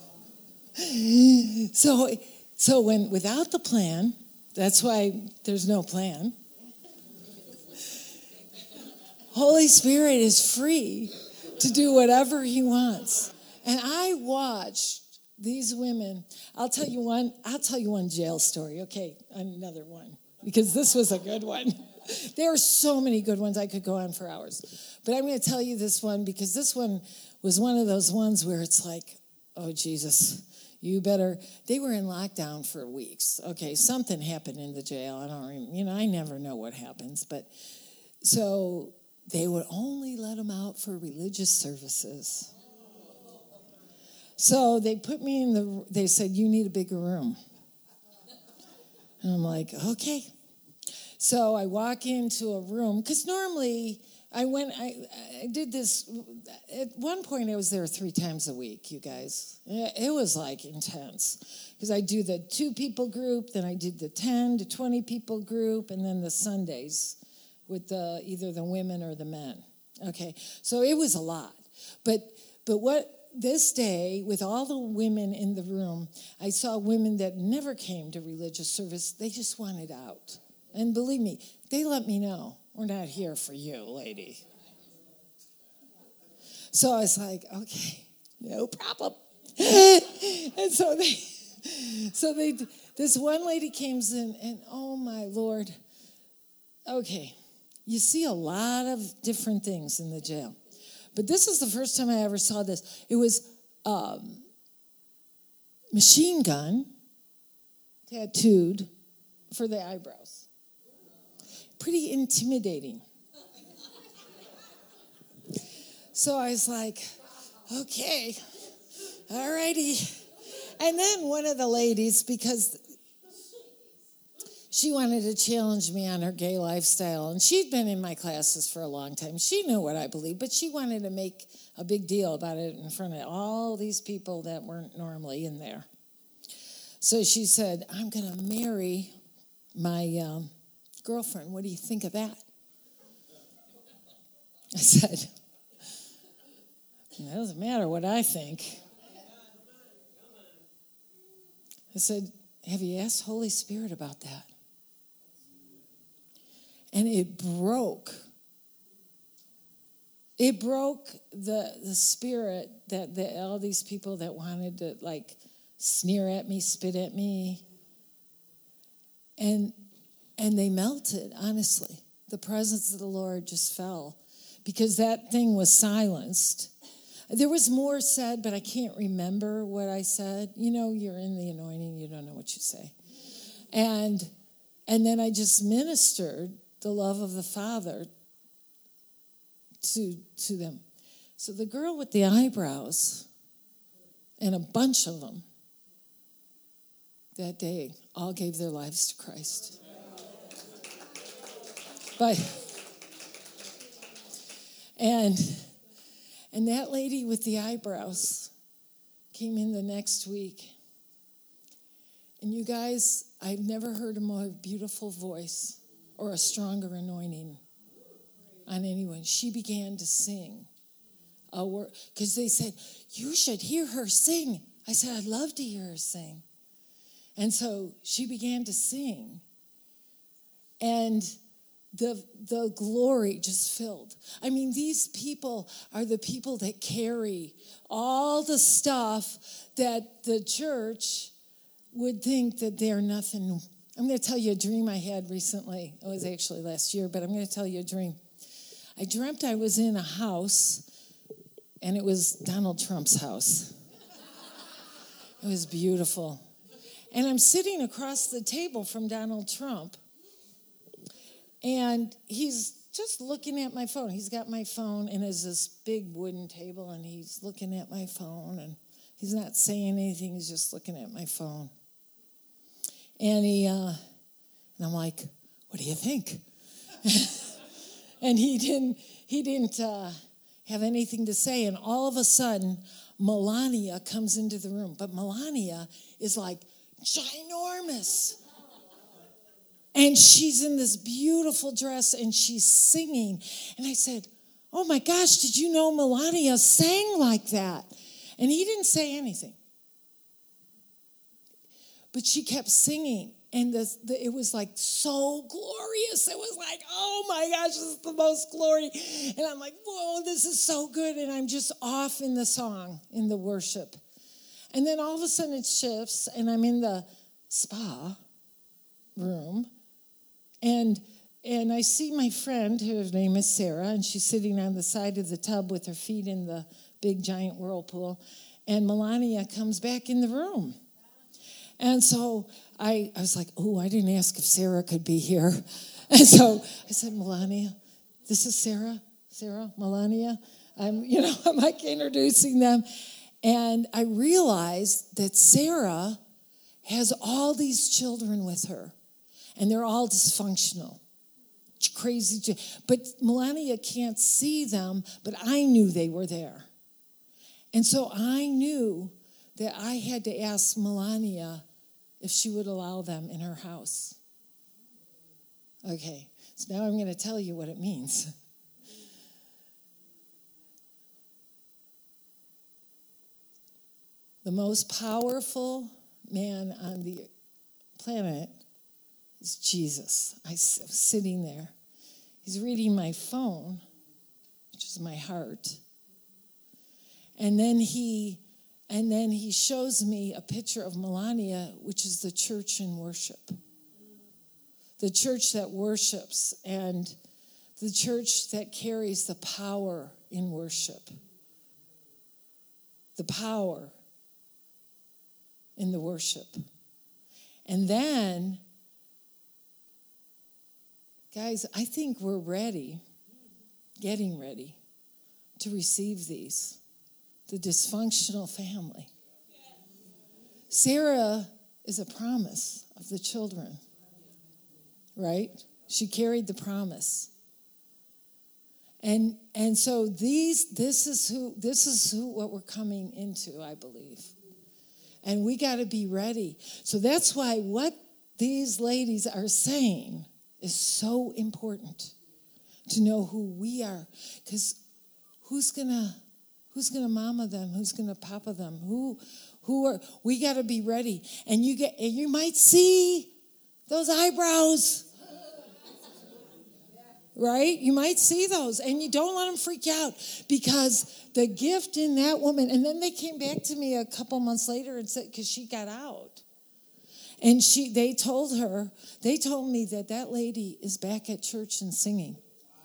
So when without the plan, that's why there's no plan. Holy Spirit is free to do whatever he wants. And I watched these women. I'll tell you one jail story. Okay, another one, because this was a good one. There are so many good ones. I could go on for hours. But I'm going to tell you this one, because this one was one of those ones where it's like, oh, Jesus, you better. They were in lockdown for weeks. Okay, something happened in the jail. I never know what happens. But so they would only let them out for religious services. So they put me they said, you need a bigger room. And I'm like, okay. So I walk into a room, because normally I did this. At one point I was there 3 times a week, you guys. It was like intense, because I do the 2 people group, then I did the 10 to 20 people group, and then the Sundays with either the women or the men. Okay, so it was a lot. But what this day, with all the women in the room, I saw women that never came to religious service. They just wanted out. And believe me, they let me know, we're not here for you, lady. So I was like, okay, no problem. And so this one lady comes in, and oh my Lord, okay, you see a lot of different things in the jail. But this is the first time I ever saw this. It was machine gun tattooed for the eyebrows. Pretty intimidating. So I was like, okay, all righty. And then one of the ladies, because she wanted to challenge me on her gay lifestyle, and she'd been in my classes for a long time. She knew what I believed, but she wanted to make a big deal about it in front of all these people that weren't normally in there. So she said, I'm going to marry my girlfriend. What do you think of that? I said, it doesn't matter what I think. I said, have you asked Holy Spirit about that? And it broke. It broke the spirit that all these people that wanted to sneer at me, spit at me. And they melted, honestly. The presence of the Lord just fell, because that thing was silenced. There was more said, but I can't remember what I said. You're in the anointing, you don't know what you say. And then I just ministered the love of the Father to them. So the girl with the eyebrows, and a bunch of them, that day all gave their lives to Christ. And that lady with the eyebrows came in the next week. And you guys, I've never heard a more beautiful voice or a stronger anointing on anyone. She began to sing a word, because they said, you should hear her sing. I said, I'd love to hear her sing. And so she began to sing. And the glory just filled. I mean, these people are the people that carry all the stuff that the church would think that they're nothing. I'm going to tell you a dream I had recently. It was actually last year, but I'm going to tell you a dream. I dreamt I was in a house, and it was Donald Trump's house. It was beautiful. And I'm sitting across the table from Donald Trump, and he's just looking at my phone. He's got my phone, and there's this big wooden table, and he's looking at my phone, and he's not saying anything. He's just looking at my phone. And and I'm like, what do you think? And he didn't have anything to say. And all of a sudden, Melania comes into the room. But Melania is like ginormous. And she's in this beautiful dress, and she's singing. And I said, oh my gosh, did you know Melania sang like that? And he didn't say anything. But she kept singing, and it was like so glorious. It was like, oh my gosh, this is the most glory. And I'm like, whoa, this is so good. And I'm just off in the song, in the worship. And then all of a sudden it shifts, and I'm in the spa room. And I see my friend, whose name is Sarah, and she's sitting on the side of the tub with her feet in the big giant whirlpool. And Melania comes back in the room. And so I was like, oh, I didn't ask if Sarah could be here. And so I said, Melania, this is Sarah, Melania. I'm like introducing them. And I realized that Sarah has all these children with her. And they're all dysfunctional, crazy. But Melania can't see them, but I knew they were there. And so I knew that I had to ask Melania if she would allow them in her house. Okay, so now I'm going to tell you what it means. The most powerful man on the planet is Jesus. I was sitting there. He's reading my phone, which is my heart. And then he shows me a picture of Melania, which is the church in worship. The church that worships, and the church that carries the power in worship. The power in the worship. And then, guys, I think we're ready, getting ready to receive these. The dysfunctional family. Sarah is a promise of the children, right? She carried the promise. And so this is what we're coming into, I believe. And we got to be ready. So that's why what these ladies are saying is so important, to know who we are. Because who's gonna mama them? Who's gonna papa them? We got to be ready. And you might see those eyebrows, right? You might see those, and you don't let them freak you out, because the gift in that woman. And then they came back to me a couple months later and said, because she got out, and they told me that lady is back at church and singing.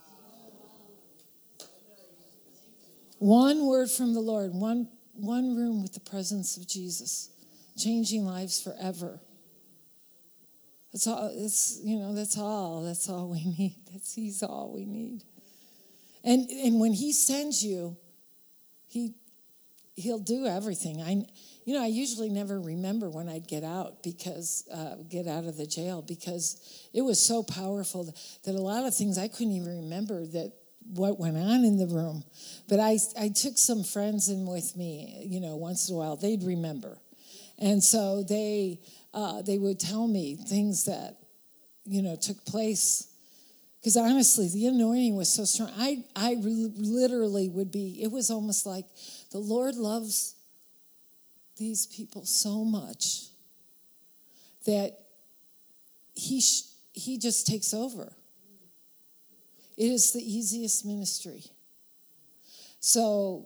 One word from the Lord, one room with the presence of Jesus, changing lives forever. That's all. That's all we need. He's all we need. And when he sends you, he'll do everything. I usually never remember when I'd get out of the jail, because it was so powerful that a lot of things I couldn't even remember what went on in the room. But I took some friends in with me, once in a while. They'd remember. And so they would tell me things that, took place. Because honestly, the anointing was so strong. I literally would be, it was almost like the Lord loves these people so much that he just takes over. It is the easiest ministry. So,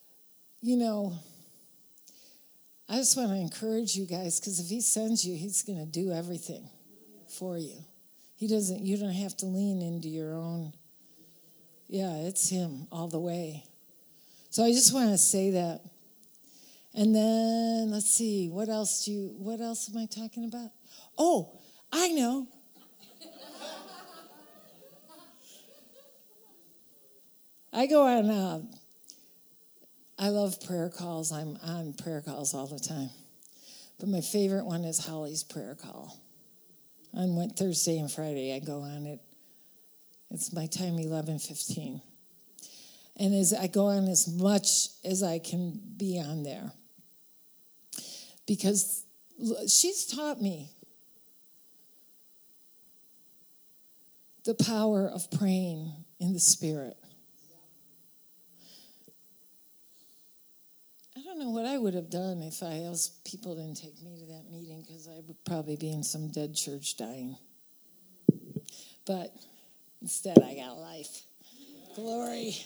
I just want to encourage you guys, because if he sends you, he's going to do everything for you. You don't have to lean into your own. Yeah, it's him all the way. So I just want to say that. And then, let's see, what else am I talking about? Oh, I know. I go on, I love prayer calls. I'm on prayer calls all the time. But my favorite one is Holly's prayer call. On Thursday and Friday, I go on it. It's my time, 11:15. And as I go on as much as I can be on there. Because she's taught me the power of praying in the Spirit. I don't know what I would have done if people didn't take me to that meeting, because I would probably be in some dead church dying. But instead, I got life. Glory.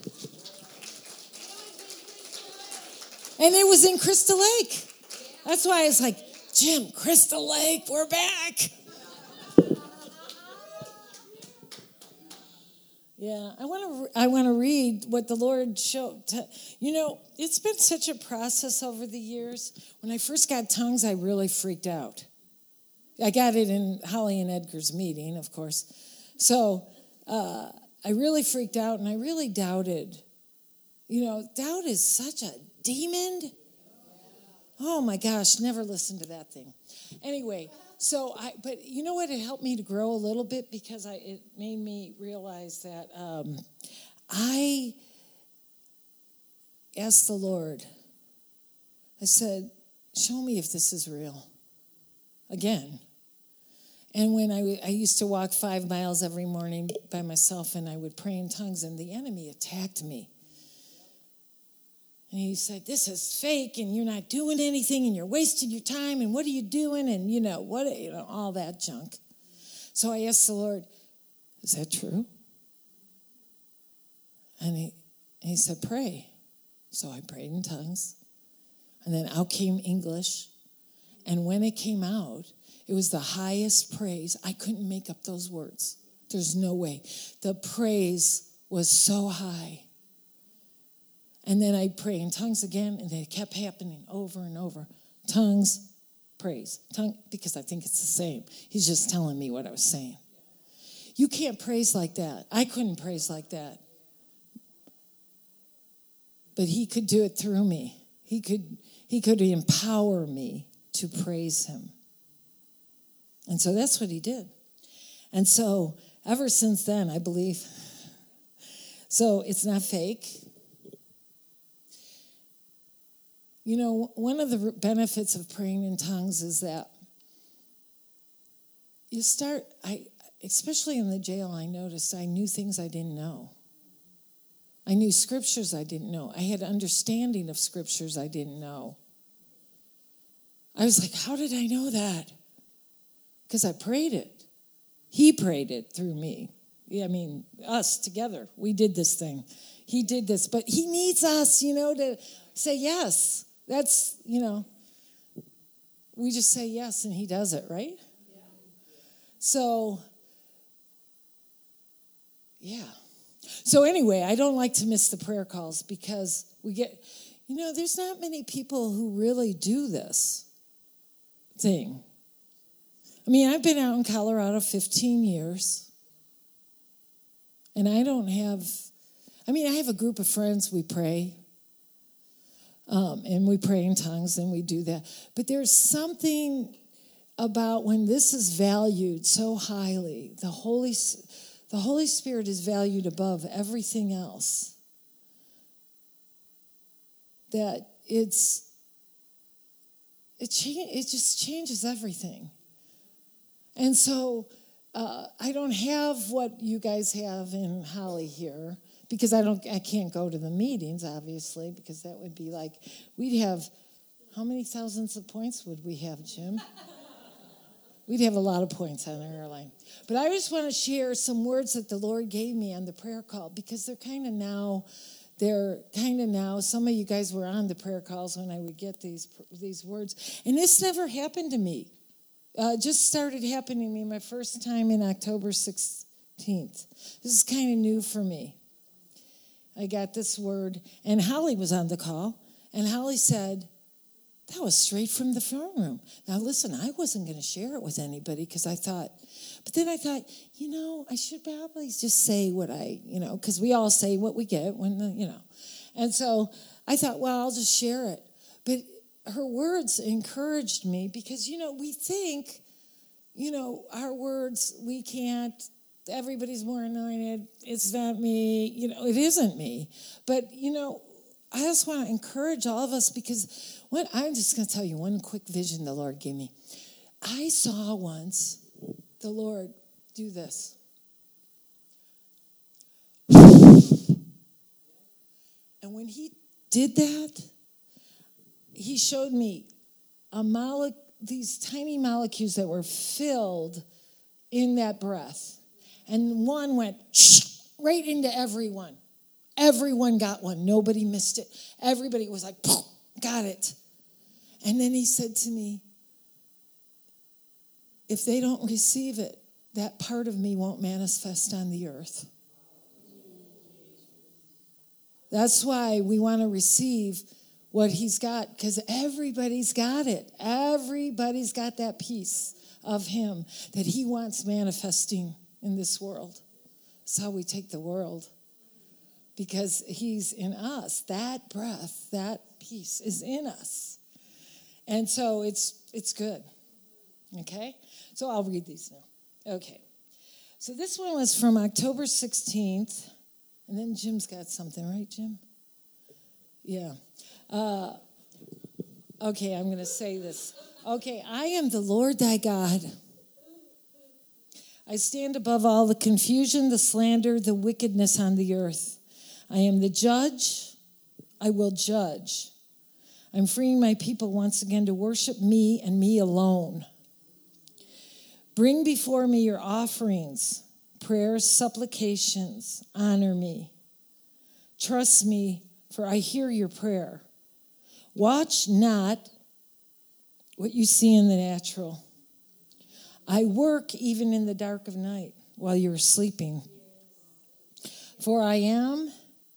And it was in Crystal Lake. That's why I was like, Jim, Crystal Lake, we're back. Yeah, I want to read what the Lord showed. It's been such a process over the years. When I first got tongues, I really freaked out. I got it in Holly and Edgar's meeting, of course. So I really freaked out, and I really doubted. Doubt is such a demon. Oh my gosh, never listen to that thing. Anyway, but you know what? It helped me to grow a little bit, because it made me realize that I asked the Lord, I said, show me if this is real. Again. And when I used to walk 5 miles every morning by myself, and I would pray in tongues, and the enemy attacked me. And he said, this is fake, and you're not doing anything, and you're wasting your time, and what are you doing, and all that junk. So I asked the Lord, is that true? And he said, pray. So I prayed in tongues, and then out came English. And when it came out, it was the highest praise. I couldn't make up those words. There's no way. The praise was so high. And then I'd pray in tongues again, and it kept happening over and over. Tongues, praise. Because I think it's the same. He's just telling me what I was saying. You can't praise like that. I couldn't praise like that. But he could do it through me. He could empower me to praise him. And so that's what he did. And so ever since then, I believe. So it's not fake. One of the benefits of praying in tongues is that you start, especially in the jail, I noticed I knew things I didn't know. I knew scriptures I didn't know. I had understanding of scriptures I didn't know. I was like, how did I know that? Because I prayed it. He prayed it through me. Us together. We did this thing. He did this. But he needs us, to say yes. That's, we just say yes and he does it, right? Yeah. So, yeah. So anyway, I don't like to miss the prayer calls, because we get, there's not many people who really do this thing. I've been out in Colorado 15 years, and I have a group of friends, we pray. And we pray in tongues, and we do that. But there's something about when this is valued so highly, the Holy Spirit is valued above everything else, that it just changes everything. And so I don't have what you guys have in Holly here, because I can't go to the meetings, obviously, because that would be like, we'd have, how many thousands of points would we have, Jim? We'd have a lot of points on our airline. But I just want to share some words that the Lord gave me on the prayer call, because they're kind of now, some of you guys were on the prayer calls when I would get these words. And this never happened to me. Just started happening to me my first time in October 16th. This is kind of new for me. I got this word, and Holly was on the call, and Holly said, That was straight from the throne room. Now, listen, I wasn't going to share it with anybody because I thought, but then I thought, I should probably just say what because we all say what we get when, And so I thought, well, I'll just share it. But her words encouraged me because, we think, our words, we can't, everybody's more anointed. It's not me. It isn't me. But, I just want to encourage all of us because I'm just going to tell you one quick vision the Lord gave me. I saw once the Lord do this. And when he did that, he showed me these tiny molecules that were filled in that breath. And one went right into everyone. Everyone got one. Nobody missed it. Everybody was like, got it. And then he said to me, if they don't receive it, that part of me won't manifest on the earth. That's why we want to receive what he's got, because everybody's got it. Everybody's got that piece of him that he wants manifesting in this world. That's how we take the world. Because he's in us. That breath, that peace is in us. And so it's good. Okay? So I'll read these now. Okay. So this one was from October 16th. And then Jim's got something, right, Jim? Yeah. Okay, I'm going to say this. Okay, I am the Lord thy God. I stand above all the confusion, the slander, the wickedness on the earth. I am the judge. I will judge. I'm freeing my people once again to worship me and me alone. Bring before me your offerings, prayers, supplications. Honor me. Trust me, for I hear your prayer. Watch not what you see in the natural. I work even in the dark of night while you are sleeping. For I am.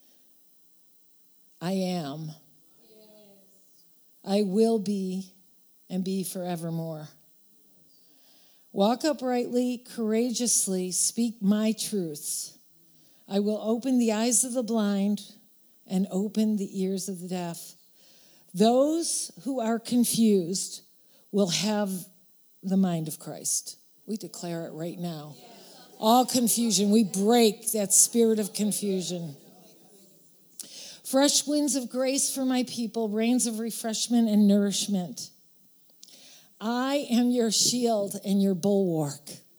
I will be and be forevermore. Walk uprightly, courageously, speak my truths. I will open the eyes of the blind and open the ears of the deaf. Those who are confused will have the mind of Christ. We declare it right now. All confusion, we break that spirit of confusion. Fresh winds of grace for my people, rains of refreshment and nourishment. I am your shield and your bulwark.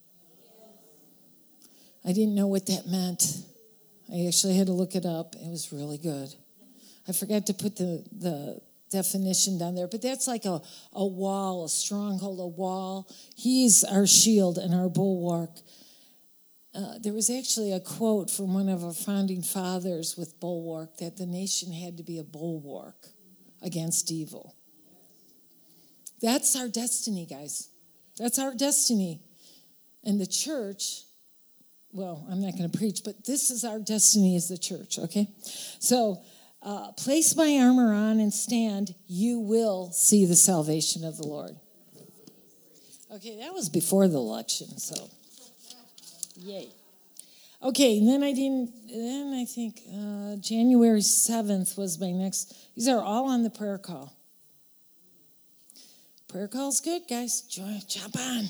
I didn't know what that meant. I actually had to look it up. It was really good. I forgot to put the definition down there, but that's like a wall, a stronghold, a wall. He's our shield and our bulwark. There was actually a quote from one of our founding fathers with bulwark, that the nation had to be a bulwark against evil. That's our destiny, guys. That's our destiny. And the church, well, I'm not going to preach, but this is our destiny as the church, okay? So, place my armor on and stand. You will see the salvation of the Lord. Okay, that was before the election, so yay. Okay, and then I think January 7th was my next. These are all on the prayer call. Prayer call's good, guys. Jump on.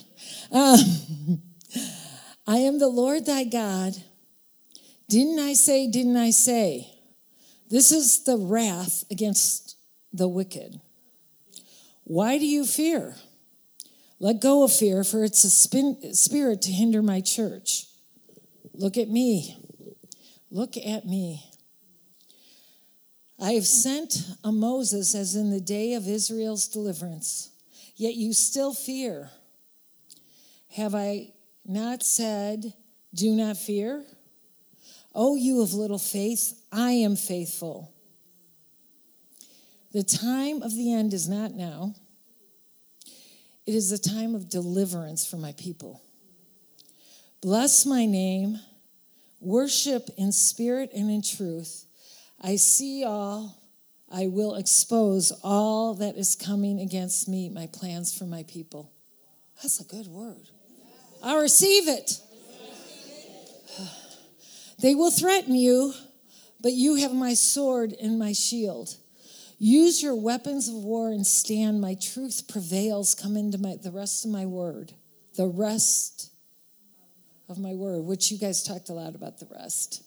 I am the Lord thy God. Didn't I say? This is the wrath against the wicked. Why do you fear? Let go of fear, for it's a spirit to hinder my church. Look at me. Look at me. I have sent a Moses as in the day of Israel's deliverance, yet you still fear. Have I not said, do not fear? O you of little faith, I am faithful. The time of the end is not now. It is the time of deliverance for my people. Bless my name. Worship in spirit and in truth. I see all. I will expose all that is coming against me, my plans for my people. That's a good word. I receive it. They will threaten you, but you have my sword and my shield. Use your weapons of war and stand. My truth prevails. Come into the rest of my word. The rest of my word, which you guys talked a lot about the rest.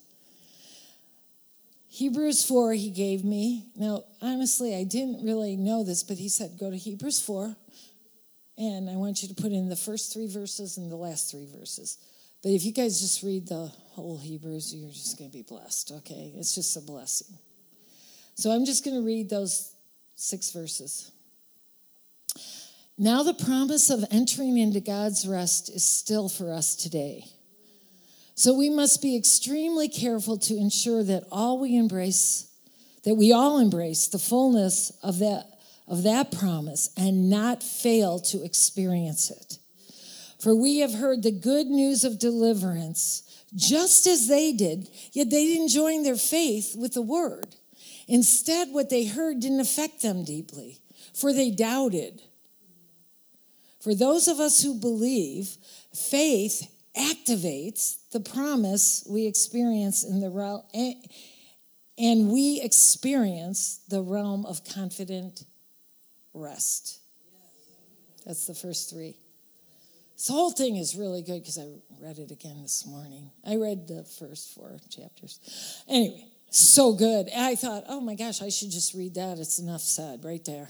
Hebrews 4 he gave me. Now, honestly, I didn't really know this, but he said, go to Hebrews 4, and I want you to put in the first 3 verses and the last 3 verses. But if you guys just read the whole Hebrews, you're just going to be blessed, okay? It's just a blessing. So I'm just going to read those 6 verses. Now the promise of entering into God's rest is still for us today. So we must be extremely careful to ensure that we all embrace the fullness of that promise and not fail to experience it. For we have heard the good news of deliverance just as they did, yet they didn't join their faith with the word. Instead, what they heard didn't affect them deeply, for they doubted. For those of us who believe, faith activates the promise we experience in the realm, and we experience the realm of confident rest. That's the first 3. This whole thing is really good because I read it again this morning. I read the first 4 chapters. Anyway, so good. And I thought, oh my gosh, I should just read that. It's enough said right there.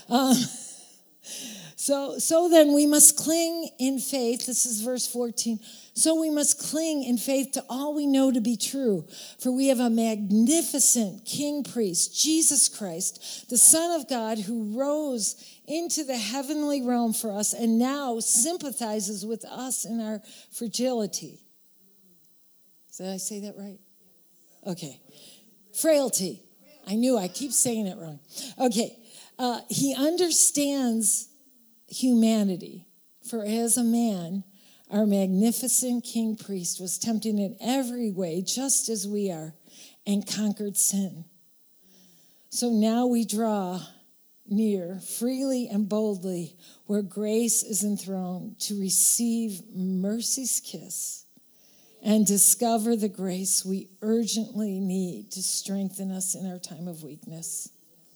So then we must cling in faith. This is verse 14. So we must cling in faith to all we know to be true. For we have a magnificent king priest, Jesus Christ, the Son of God, who rose into the heavenly realm for us and now sympathizes with us in our fragility. Did I say that right? Okay. Frailty. I keep saying it wrong. Okay. He understands humanity, for as a man, our magnificent king priest was tempted in every way, just as we are, and conquered sin. So now we draw near freely and boldly where grace is enthroned to receive mercy's kiss and discover the grace we urgently need to strengthen us in our time of weakness.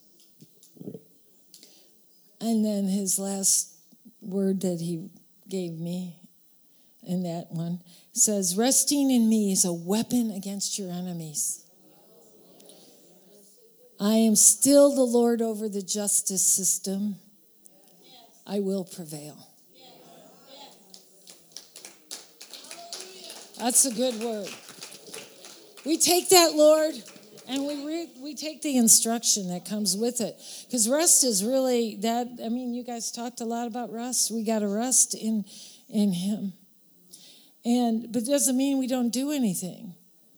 And then his last word that he gave me in that one says, resting in me is a weapon against your enemies. I am still the Lord over the justice system. I will prevail. That's a good word. We take that, Lord, and we take the instruction that comes with it. Because rest is really that, you guys talked a lot about rest. We got to rest in him. But it doesn't mean we don't do anything.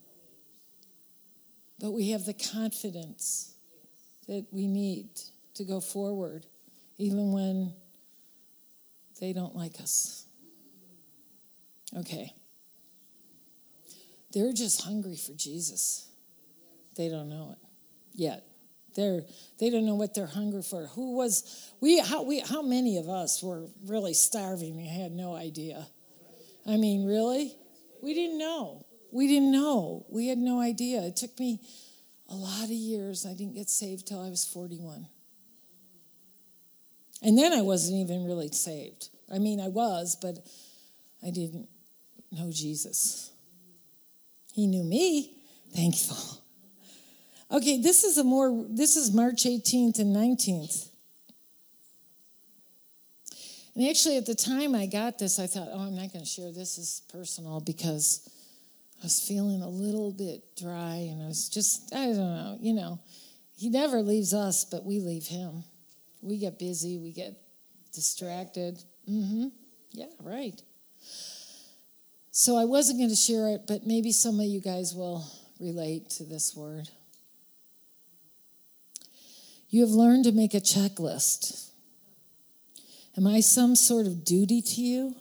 But we have the confidence that we need to go forward, even when they don't like us. Okay. They're just hungry for Jesus. They don't know it yet. They don't know what they're hungry for. How many of us were really starving and had no idea? Really? We didn't know. We had no idea. It took me a lot of years. I didn't get saved till I was 41. And then I wasn't even really saved. I was, but I didn't know Jesus. He knew me. Thankful. Okay, this is March 18th and 19th. And actually, at the time I got this, I thought, I'm not going to share this as personal because I was feeling a little bit dry, and I was just, I don't know, he never leaves us, but we leave him. We get busy, we get distracted. Yeah, right. So I wasn't going to share it, but maybe some of you guys will relate to this word. You have learned to make a checklist. Am I some sort of duty to you?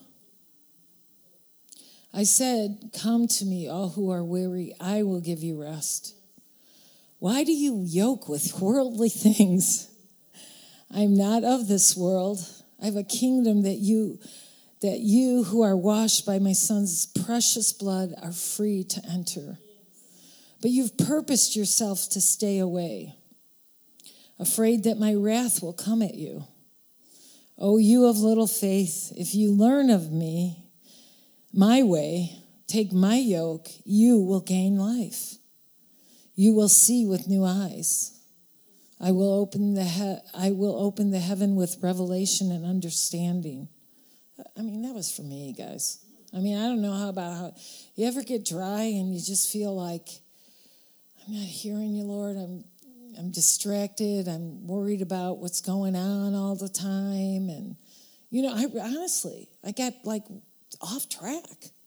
I said, come to me, all who are weary, I will give you rest. Why do you yoke with worldly things? I'm not of this world. I have a kingdom that you who are washed by my son's precious blood are free to enter. But you've purposed yourself to stay away, afraid that my wrath will come at you. O you of little faith, if you learn of me, my way, take my yoke, you will gain life. You will see with new eyes. I will open the heaven with revelation and understanding. I mean, that was for me, guys. I mean, I don't know how you ever get dry and you just feel like, I'm not hearing you, Lord. I'm distracted. I'm worried about what's going on all the time. And, I got like off track.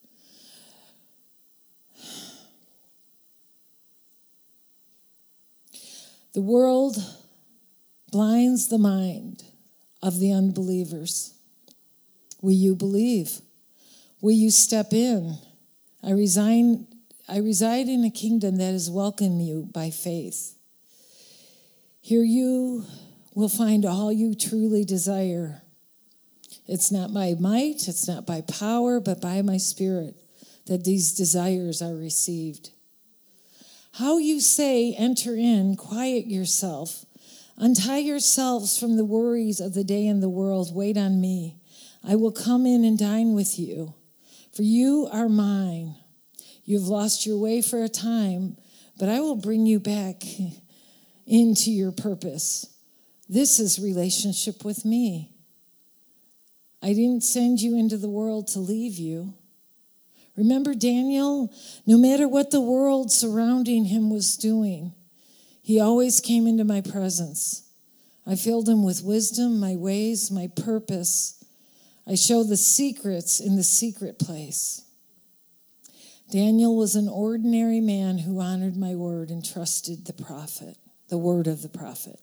The world blinds the mind of the unbelievers. Will you believe? Will you step in? I reside in a kingdom that has welcomed you by faith. Here you will find all you truly desire. It's not by might, it's not by power, but by my Spirit that these desires are received. How you say, enter in, quiet yourself, untie yourselves from the worries of the day and the world, wait on me. I will come in and dine with you, for you are mine. You've lost your way for a time, but I will bring you back into your purpose. This is relationship with me. I didn't send you into the world to leave you. Remember Daniel? No matter what the world surrounding him was doing, he always came into my presence. I filled him with wisdom, my ways, my purpose. I show the secrets in the secret place. Daniel was an ordinary man who honored my word and trusted the word of the prophet.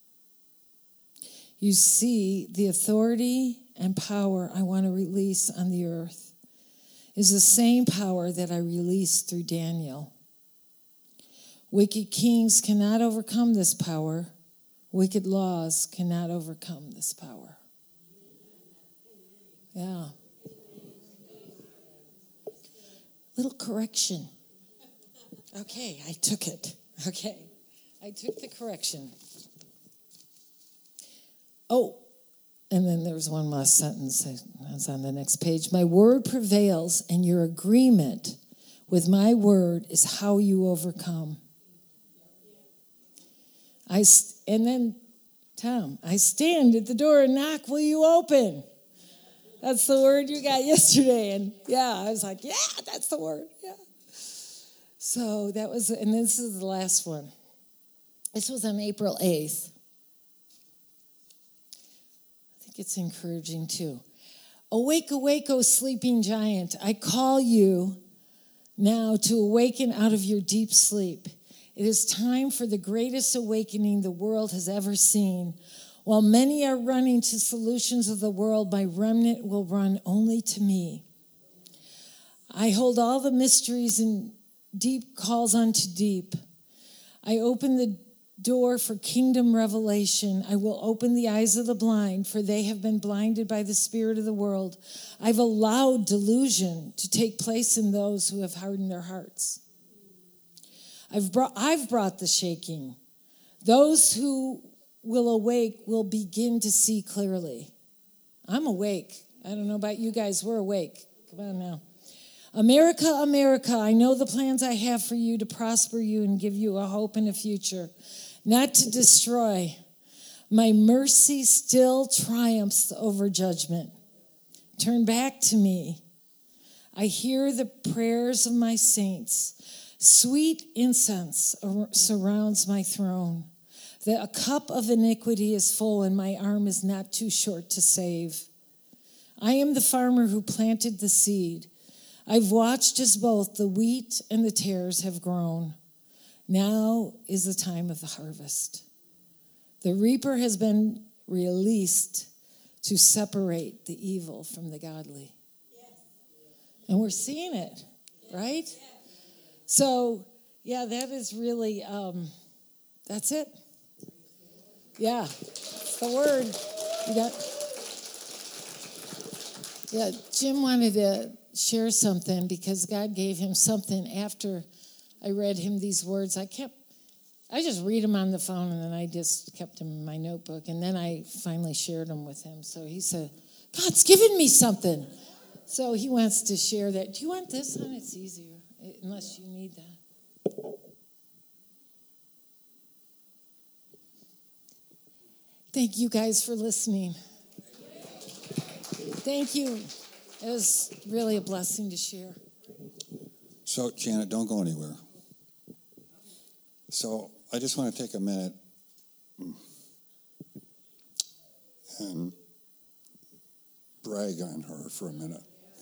You see, the authority and power I want to release on the earth is the same power that I released through Daniel. Wicked kings cannot overcome this power. Wicked laws cannot overcome this power. Yeah. Little correction. Okay, I took it. Okay, I took the correction. Oh, and then there was one last sentence that's on the next page. My word prevails, and your agreement with my word is how you overcome. And then, Tom, I stand at the door and knock, will you open? That's the word you got yesterday. And yeah, I was like, yeah, that's the word. Yeah. So that was, and this is the last one. This was on April 8th. I think it's encouraging too. Awake, awake, O sleeping giant. I call you now to awaken out of your deep sleep. It is time for the greatest awakening the world has ever seen. While many are running to solutions of the world, my remnant will run only to me. I hold all the mysteries and deep calls unto deep. I open the door for kingdom revelation. I will open the eyes of the blind, for they have been blinded by the spirit of the world. I've allowed delusion to take place in those who have hardened their hearts. I've brought the shaking. Those who will awake will begin to see clearly. I'm awake. I don't know about you guys. We're awake. Come on now. America, America, I know the plans I have for you to prosper you and give you a hope and a future, not to destroy. My mercy still triumphs over judgment. Turn back to me. I hear the prayers of my saints. Sweet incense surrounds my throne. A cup of iniquity is full, and my arm is not too short to save. I am the farmer who planted the seed. I've watched as both the wheat and the tares have grown. Now is the time of the harvest. The reaper has been released to separate the evil from the godly. And we're seeing it, right? So, yeah, that is really, That's it. Yeah, it's the word. Yeah, Jim wanted to share something because God gave him something after I read him these words. I just read them on the phone, and then I just kept them in my notebook, and then I finally shared them with him. So he said, God's given me something. So he wants to share that. Do you want this one? It's easier, unless you need that. Thank you guys for listening. Thank you. It was really a blessing to share. So, Janet, don't go anywhere. So, I just want to take a minute and brag on her for a minute.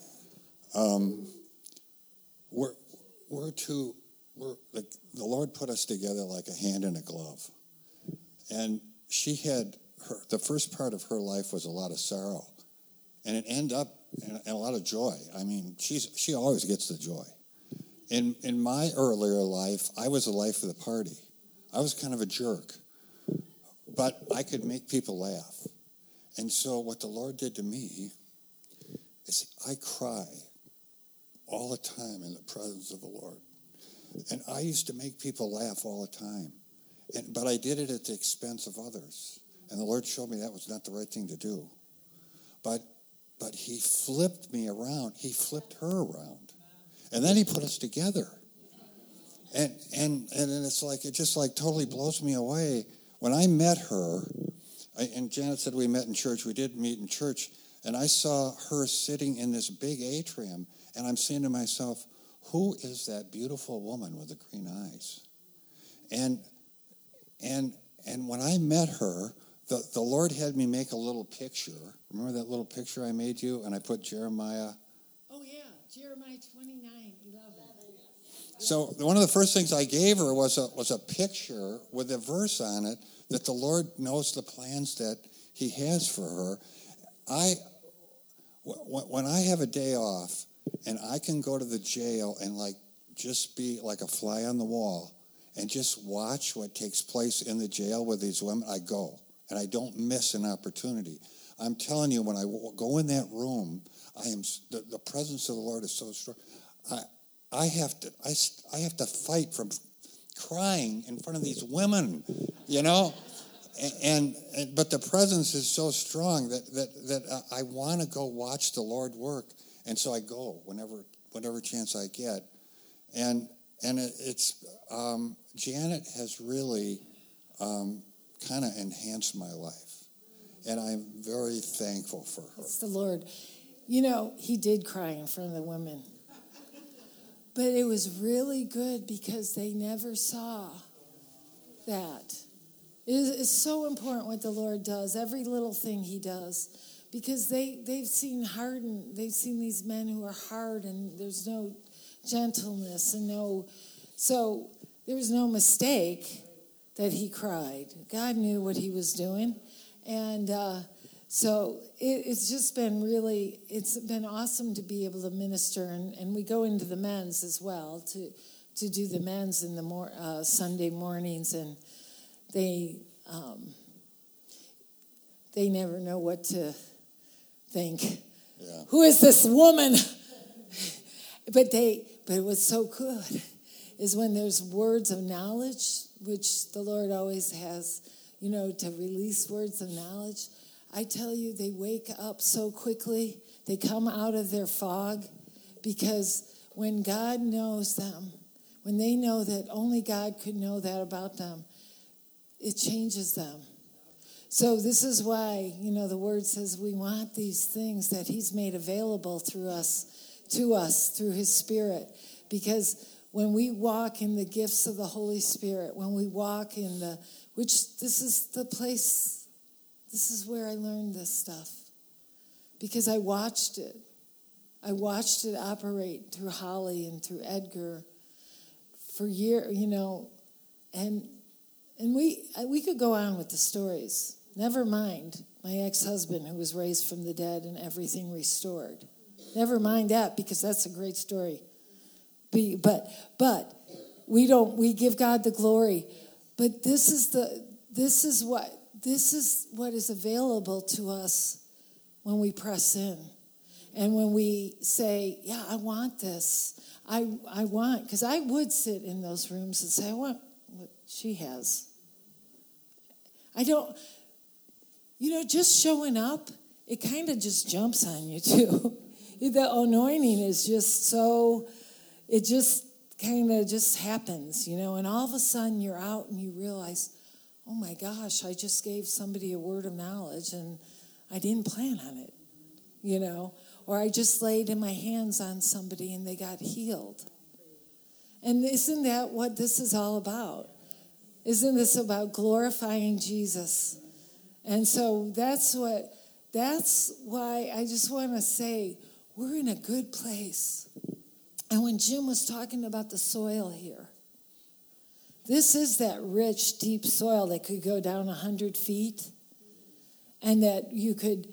The Lord put us together like a hand in a glove. And she had the first part of her life was a lot of sorrow. And it ended up in a lot of joy. I mean, she always gets the joy. In my earlier life, I was the life of the party. I was kind of a jerk. But I could make people laugh. And so what the Lord did to me is I cry all the time in the presence of the Lord. And I used to make people laugh all the time. But I did it at the expense of others. And the Lord showed me that was not the right thing to do. But he flipped me around. He flipped her around. And then he put us together. And it's like, it just like totally blows me away. When I met her, and Janet said we met in church. We did meet in church. And I saw her sitting in this big atrium. And I'm saying to myself, who is that beautiful woman with the green eyes? And when I met her, the Lord had me make a little picture. Remember that little picture I made you? And I put Jeremiah. Oh, yeah, Jeremiah 29:11. So one of the first things I gave her was a picture with a verse on it that the Lord knows the plans that he has for her. When I have a day off and I can go to the jail and like just be like a fly on the wall and just watch what takes place in the jail with these women, I go. And I don't miss an opportunity. I'm telling you, when I go in that room, the presence of the Lord is so strong. I have to fight from crying in front of these women, you know. But the presence is so strong that I want to go watch the Lord work, and so I go whenever chance I get, and it's Janet has really kind of enhanced my life, and I'm very thankful for her. It's the Lord. You know, he did cry in front of the women, but it was really good because they never saw that. It's so important what the Lord does, every little thing he does, because they've seen these men who are hard, and there's no gentleness and so there was no mistake that he cried. God knew what he was doing, and so it's just been it's been awesome to be able to minister, and we go into the men's as well to do the men's in the Sunday mornings, and they never know what to think. Yeah. Who is this woman? But it was so good is when there's words of knowledge, which the Lord always has, to release words of knowledge. I tell you, they wake up so quickly. They come out of their fog, because when God knows them, when they know that only God could know that about them, it changes them. So this is why, the word says we want these things that he's made available to us through his Spirit. Because when we walk in the gifts of the Holy Spirit, when we walk in this is the place, this is where I learned this stuff. Because I watched it. I watched it operate through Holly and through Edgar for years, and we could go on with the stories. Never mind my ex-husband who was raised from the dead and everything restored. Never mind that, because that's a great story. But we give God the glory. But this is what is available to us when we press in. And when we say, yeah, I want this. I want, because I would sit in those rooms and say, I want what she has. I don't, just showing up, it kind of just jumps on you too. The anointing is just so, it just kind of just happens, and all of a sudden you're out and you realize, oh my gosh, I just gave somebody a word of knowledge and I didn't plan on it, or I just laid in my hands on somebody and they got healed. And isn't that what this is all about? Isn't this about glorifying Jesus? And so that's why I just want to say we're in a good place. And when Jim was talking about the soil here, this is that rich, deep soil that could go down 100 feet, and that you could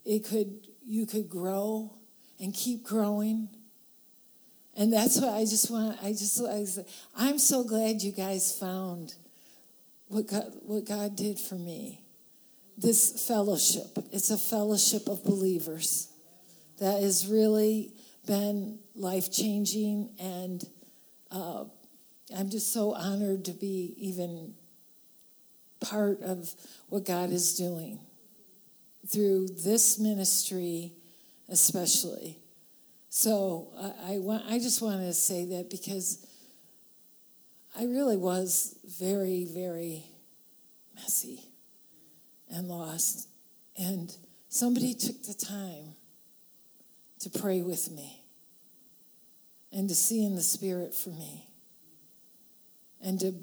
grow and keep growing. And that's what I'm so glad you guys found what God did for me. This fellowship. It's a fellowship of believers that has really been life-changing, and I'm just so honored to be even part of what God is doing through this ministry especially. So I just wanted to say that because I really was very, very messy and lost. And somebody took the time to pray with me and to see in the Spirit for me and to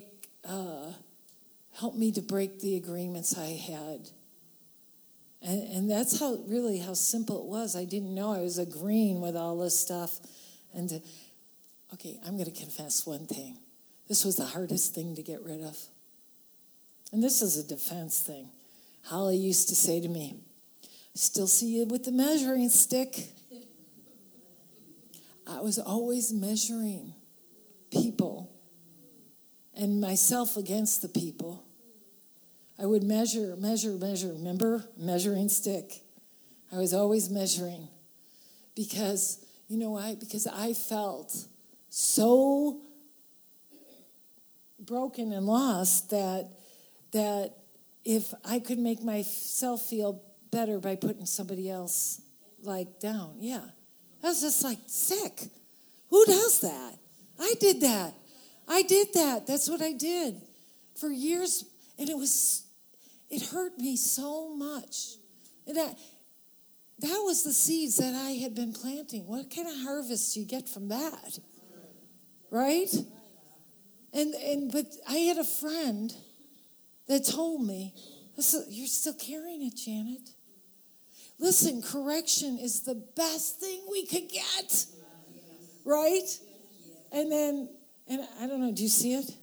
help me to break the agreements I had. And that's how simple it was. I didn't know I was agreeing with all this stuff. And okay, I'm going to confess one thing. This was the hardest thing to get rid of. And this is a defense thing. Holly used to say to me, I still see you with the measuring stick. I was always measuring people and myself against the people. I would measure. Remember? Measuring stick. I was always measuring. Because, you know why? Because I felt so broken and lost that if I could make myself feel better by putting somebody else down, yeah. I was just sick. Who does that? I did that. That's what I did for years. And it hurt me so much. And that was the seeds that I had been planting. What kind of harvest do you get from that? Right? But I had a friend that told me, you're still carrying it, Janet. Listen, correction is the best thing we could get. Right? And I don't know, do you see it?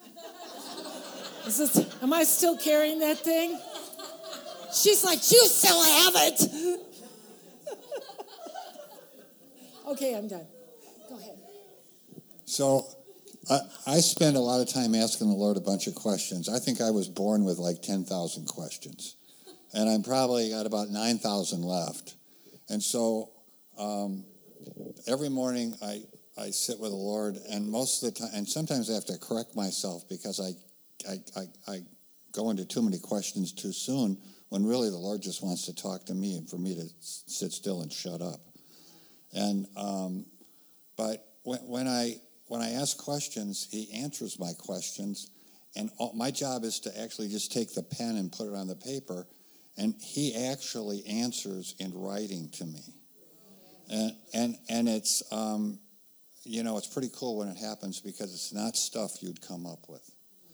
Am I still carrying that thing? She's like, you still have it. Okay, I'm done. Go ahead. So I spend a lot of time asking the Lord a bunch of questions. I think I was born with 10,000 questions. And I'm probably got about 9,000 left. And so every morning I sit with the Lord, and most of the time, and sometimes I have to correct myself because I go into too many questions too soon when really the Lord just wants to talk to me and for me to sit still and shut up. And but when I ask questions, He answers my questions, and my job is to actually just take the pen and put it on the paper, and He actually answers in writing to me. And it's it's pretty cool when it happens because it's not stuff you'd come up with.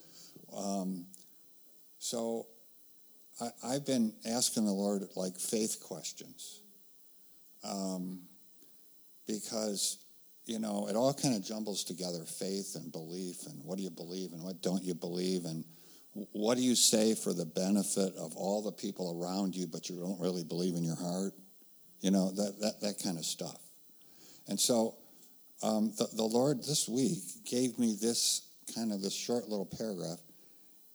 So I've been asking the Lord faith questions, because it all kind of jumbles together, faith and belief, and what do you believe and what don't you believe, and what do you say for the benefit of all the people around you, but you don't really believe in your heart, that kind of stuff. And so the Lord this week gave me this short little paragraph.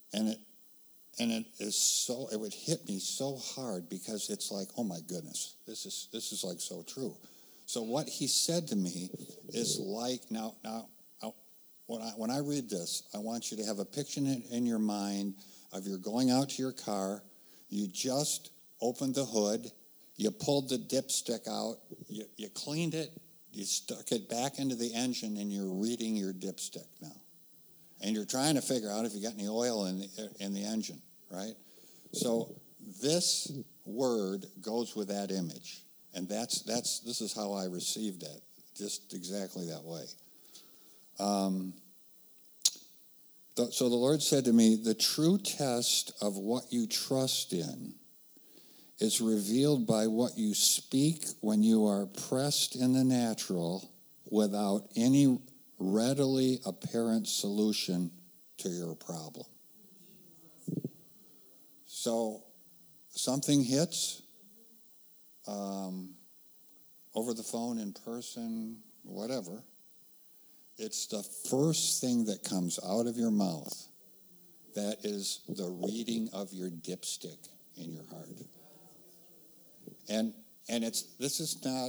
And it would hit me so hard because it's like, oh my goodness, this is like so true. So what he said to me is like, now when I read this, I want you to have a picture in your mind of you're going out to your car, you just opened the hood, you pulled the dipstick out, you cleaned it, you stuck it back into the engine, and you're reading your dipstick now. And you're trying to figure out if you got any oil in the engine, right? So this word goes with that image. And this is how I received it, just exactly that way. So the Lord said to me, the true test of what you trust in is revealed by what you speak when you are pressed in the natural without any readily apparent solution to your problem. So something hits over the phone, in person, whatever. It's the first thing that comes out of your mouth that is the reading of your dipstick in your heart. And this is not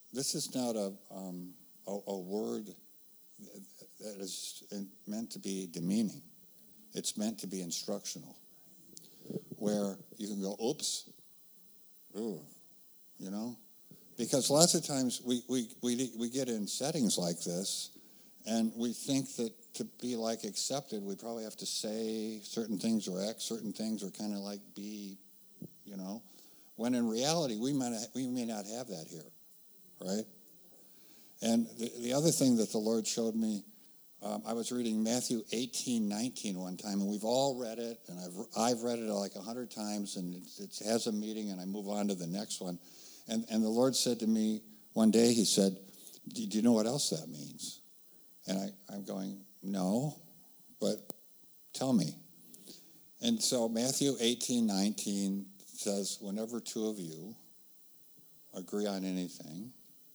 a word that is meant to be demeaning. It's meant to be instructional, where you can go, oops, ooh, you know? Because lots of times we get in settings like this, and we think that to be like accepted, we probably have to say certain things or act certain things or kind of like be, you know, when in reality we may not have that here, right? And the other thing that the Lord showed me, I was reading Matthew 18:19 one time, and we've all read it, and I've read it like 100 times, and it has a meaning, and I move on to the next one. And the Lord said to me one day, he said, do you know what else that means? And I'm going, no, but tell me. And so Matthew 18:19 says, whenever two of you agree on anything,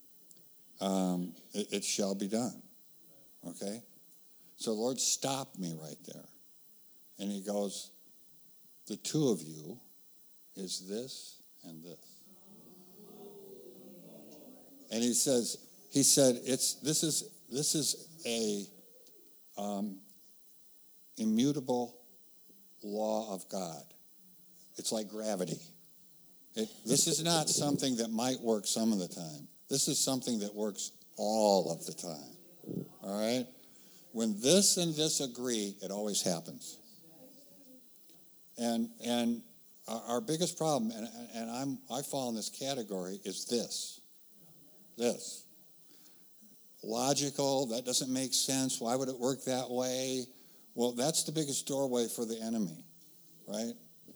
it shall be done. Okay? So the Lord stopped me right there. And he goes, the two of you is this and this. And he said, this is a immutable law of God. It's like gravity. This is not something that might work some of the time. This is something that works all of the time. All right? When this and this agree, it always happens. And our biggest problem, and I fall in this category, is this. Logical, that doesn't make sense. Why would it work that way? Well, that's the biggest doorway for the enemy, right?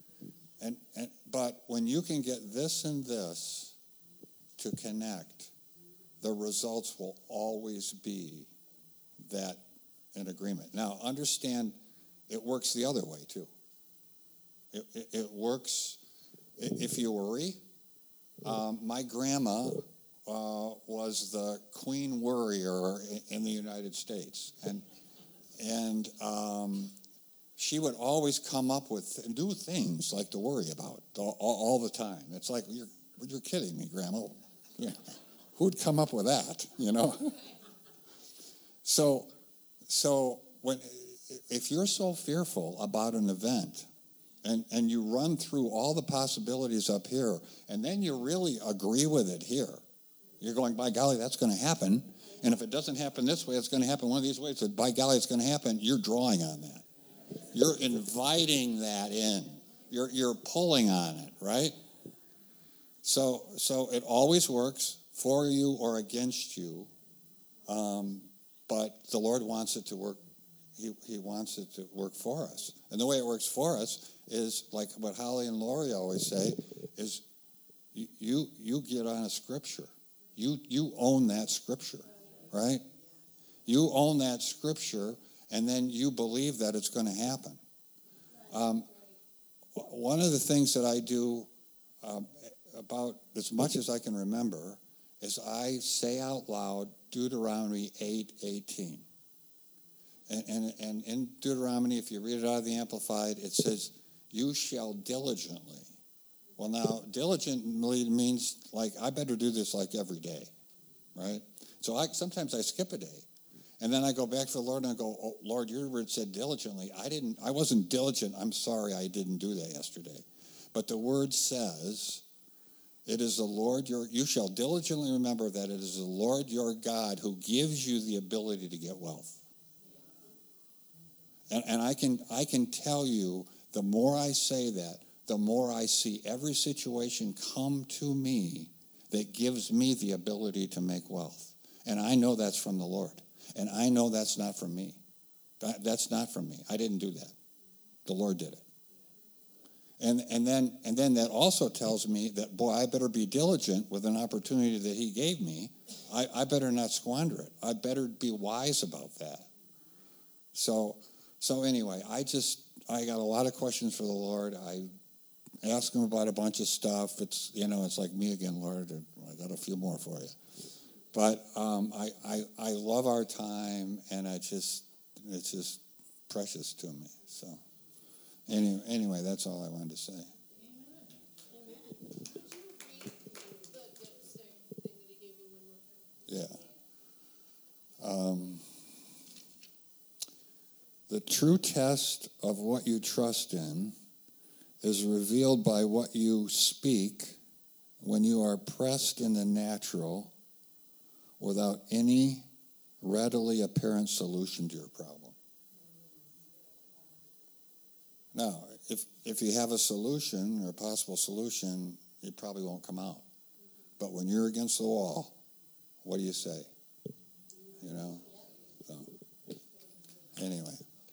But when you can get this and this to connect, the results will always be that in agreement. Now, understand, it works the other way, too. It works, if you worry. My grandma was the queen worrier in the United States. And she would always come up with new things like to worry about all the time. It's like, you're kidding me, Grandma. Yeah. Who'd come up with that, you know? So if you're so fearful about an event and you run through all the possibilities up here and then you really agree with it here, you're going, by golly, that's going to happen. And if it doesn't happen this way, it's going to happen one of these ways. So by golly, it's going to happen. You're drawing on that. You're inviting that in. You're pulling on it, right? So it always works for you or against you, but the Lord wants it to work. He wants it to work for us. And the way it works for us is like what Holly and Lori always say, is you get on a scripture. You own that scripture, right? You own that scripture, and then you believe that it's going to happen. One of the things that I do about as much as I can remember is I say out loud Deuteronomy 8:18. And in Deuteronomy, if you read it out of the Amplified, it says, you shall diligently. Well, now, diligently means, like, I better do this, like, every day, right? So sometimes I skip a day. And then I go back to the Lord and I go, oh, Lord, your word said diligently. I wasn't diligent. I'm sorry I didn't do that yesterday. But the word says, it is the Lord you shall diligently remember that it is the Lord your God who gives you the ability to get wealth. And I can tell you, the more I say that, the more I see every situation come to me that gives me the ability to make wealth. And I know that's from the Lord. And I know that's not from me. That's not from me. I didn't do that. The Lord did it. And then that also tells me that, boy, I better be diligent with an opportunity that he gave me. I better not squander it. I better be wise about that. So anyway, I got a lot of questions for the Lord. I asked him about a bunch of stuff. It's like me again, Lord. I got a few more for you. But I love our time, and it's just precious to me. So anyway, that's all I wanted to say. Yeah. The true test of what you trust in is revealed by what you speak when you are pressed in the natural without any readily apparent solution to your problem. Now, if you have a solution or a possible solution, it probably won't come out. But when you're against the wall, what do you say? So, anyway.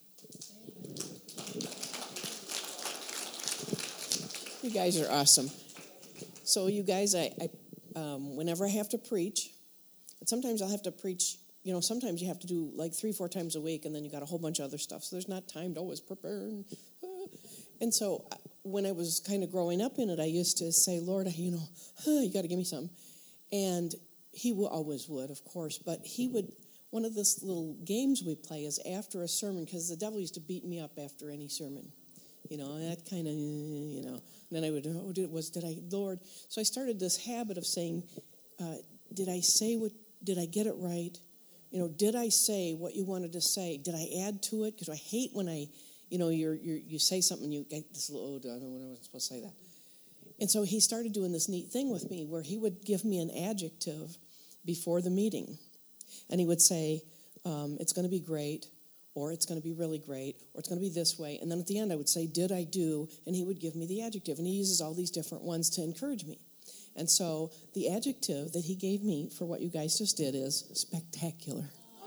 You guys are awesome. So you guys, I whenever I have to preach, and sometimes I'll have to preach, sometimes you have to do like 3-4 times a week, and then you got a whole bunch of other stuff. So there's not time to always prepare. And so when I was kind of growing up in it, I used to say, Lord, you got to give me something. And he always would, of course, but he would, one of those little games we play is after a sermon, because the devil used to beat me up after any sermon. That kind of, and then I would, did I, Lord? So I started this habit of saying, did I get it right? Did I say what you wanted to say? Did I add to it? Because I hate when you say something, you get this little, I don't know when I was supposed to say that. And so he started doing this neat thing with me where he would give me an adjective before the meeting. And he would say, it's going to be great, or it's going to be really great, or it's going to be this way. And then at the end I would say, did I do? And he would give me the adjective. And he uses all these different ones to encourage me. And so the adjective that he gave me for what you guys just did is spectacular.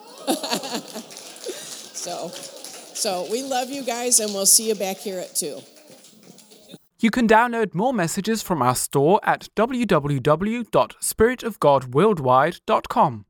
So we love you guys, and we'll see you back here at 2. You can download more messages from our store at www.spiritofgodworldwide.com.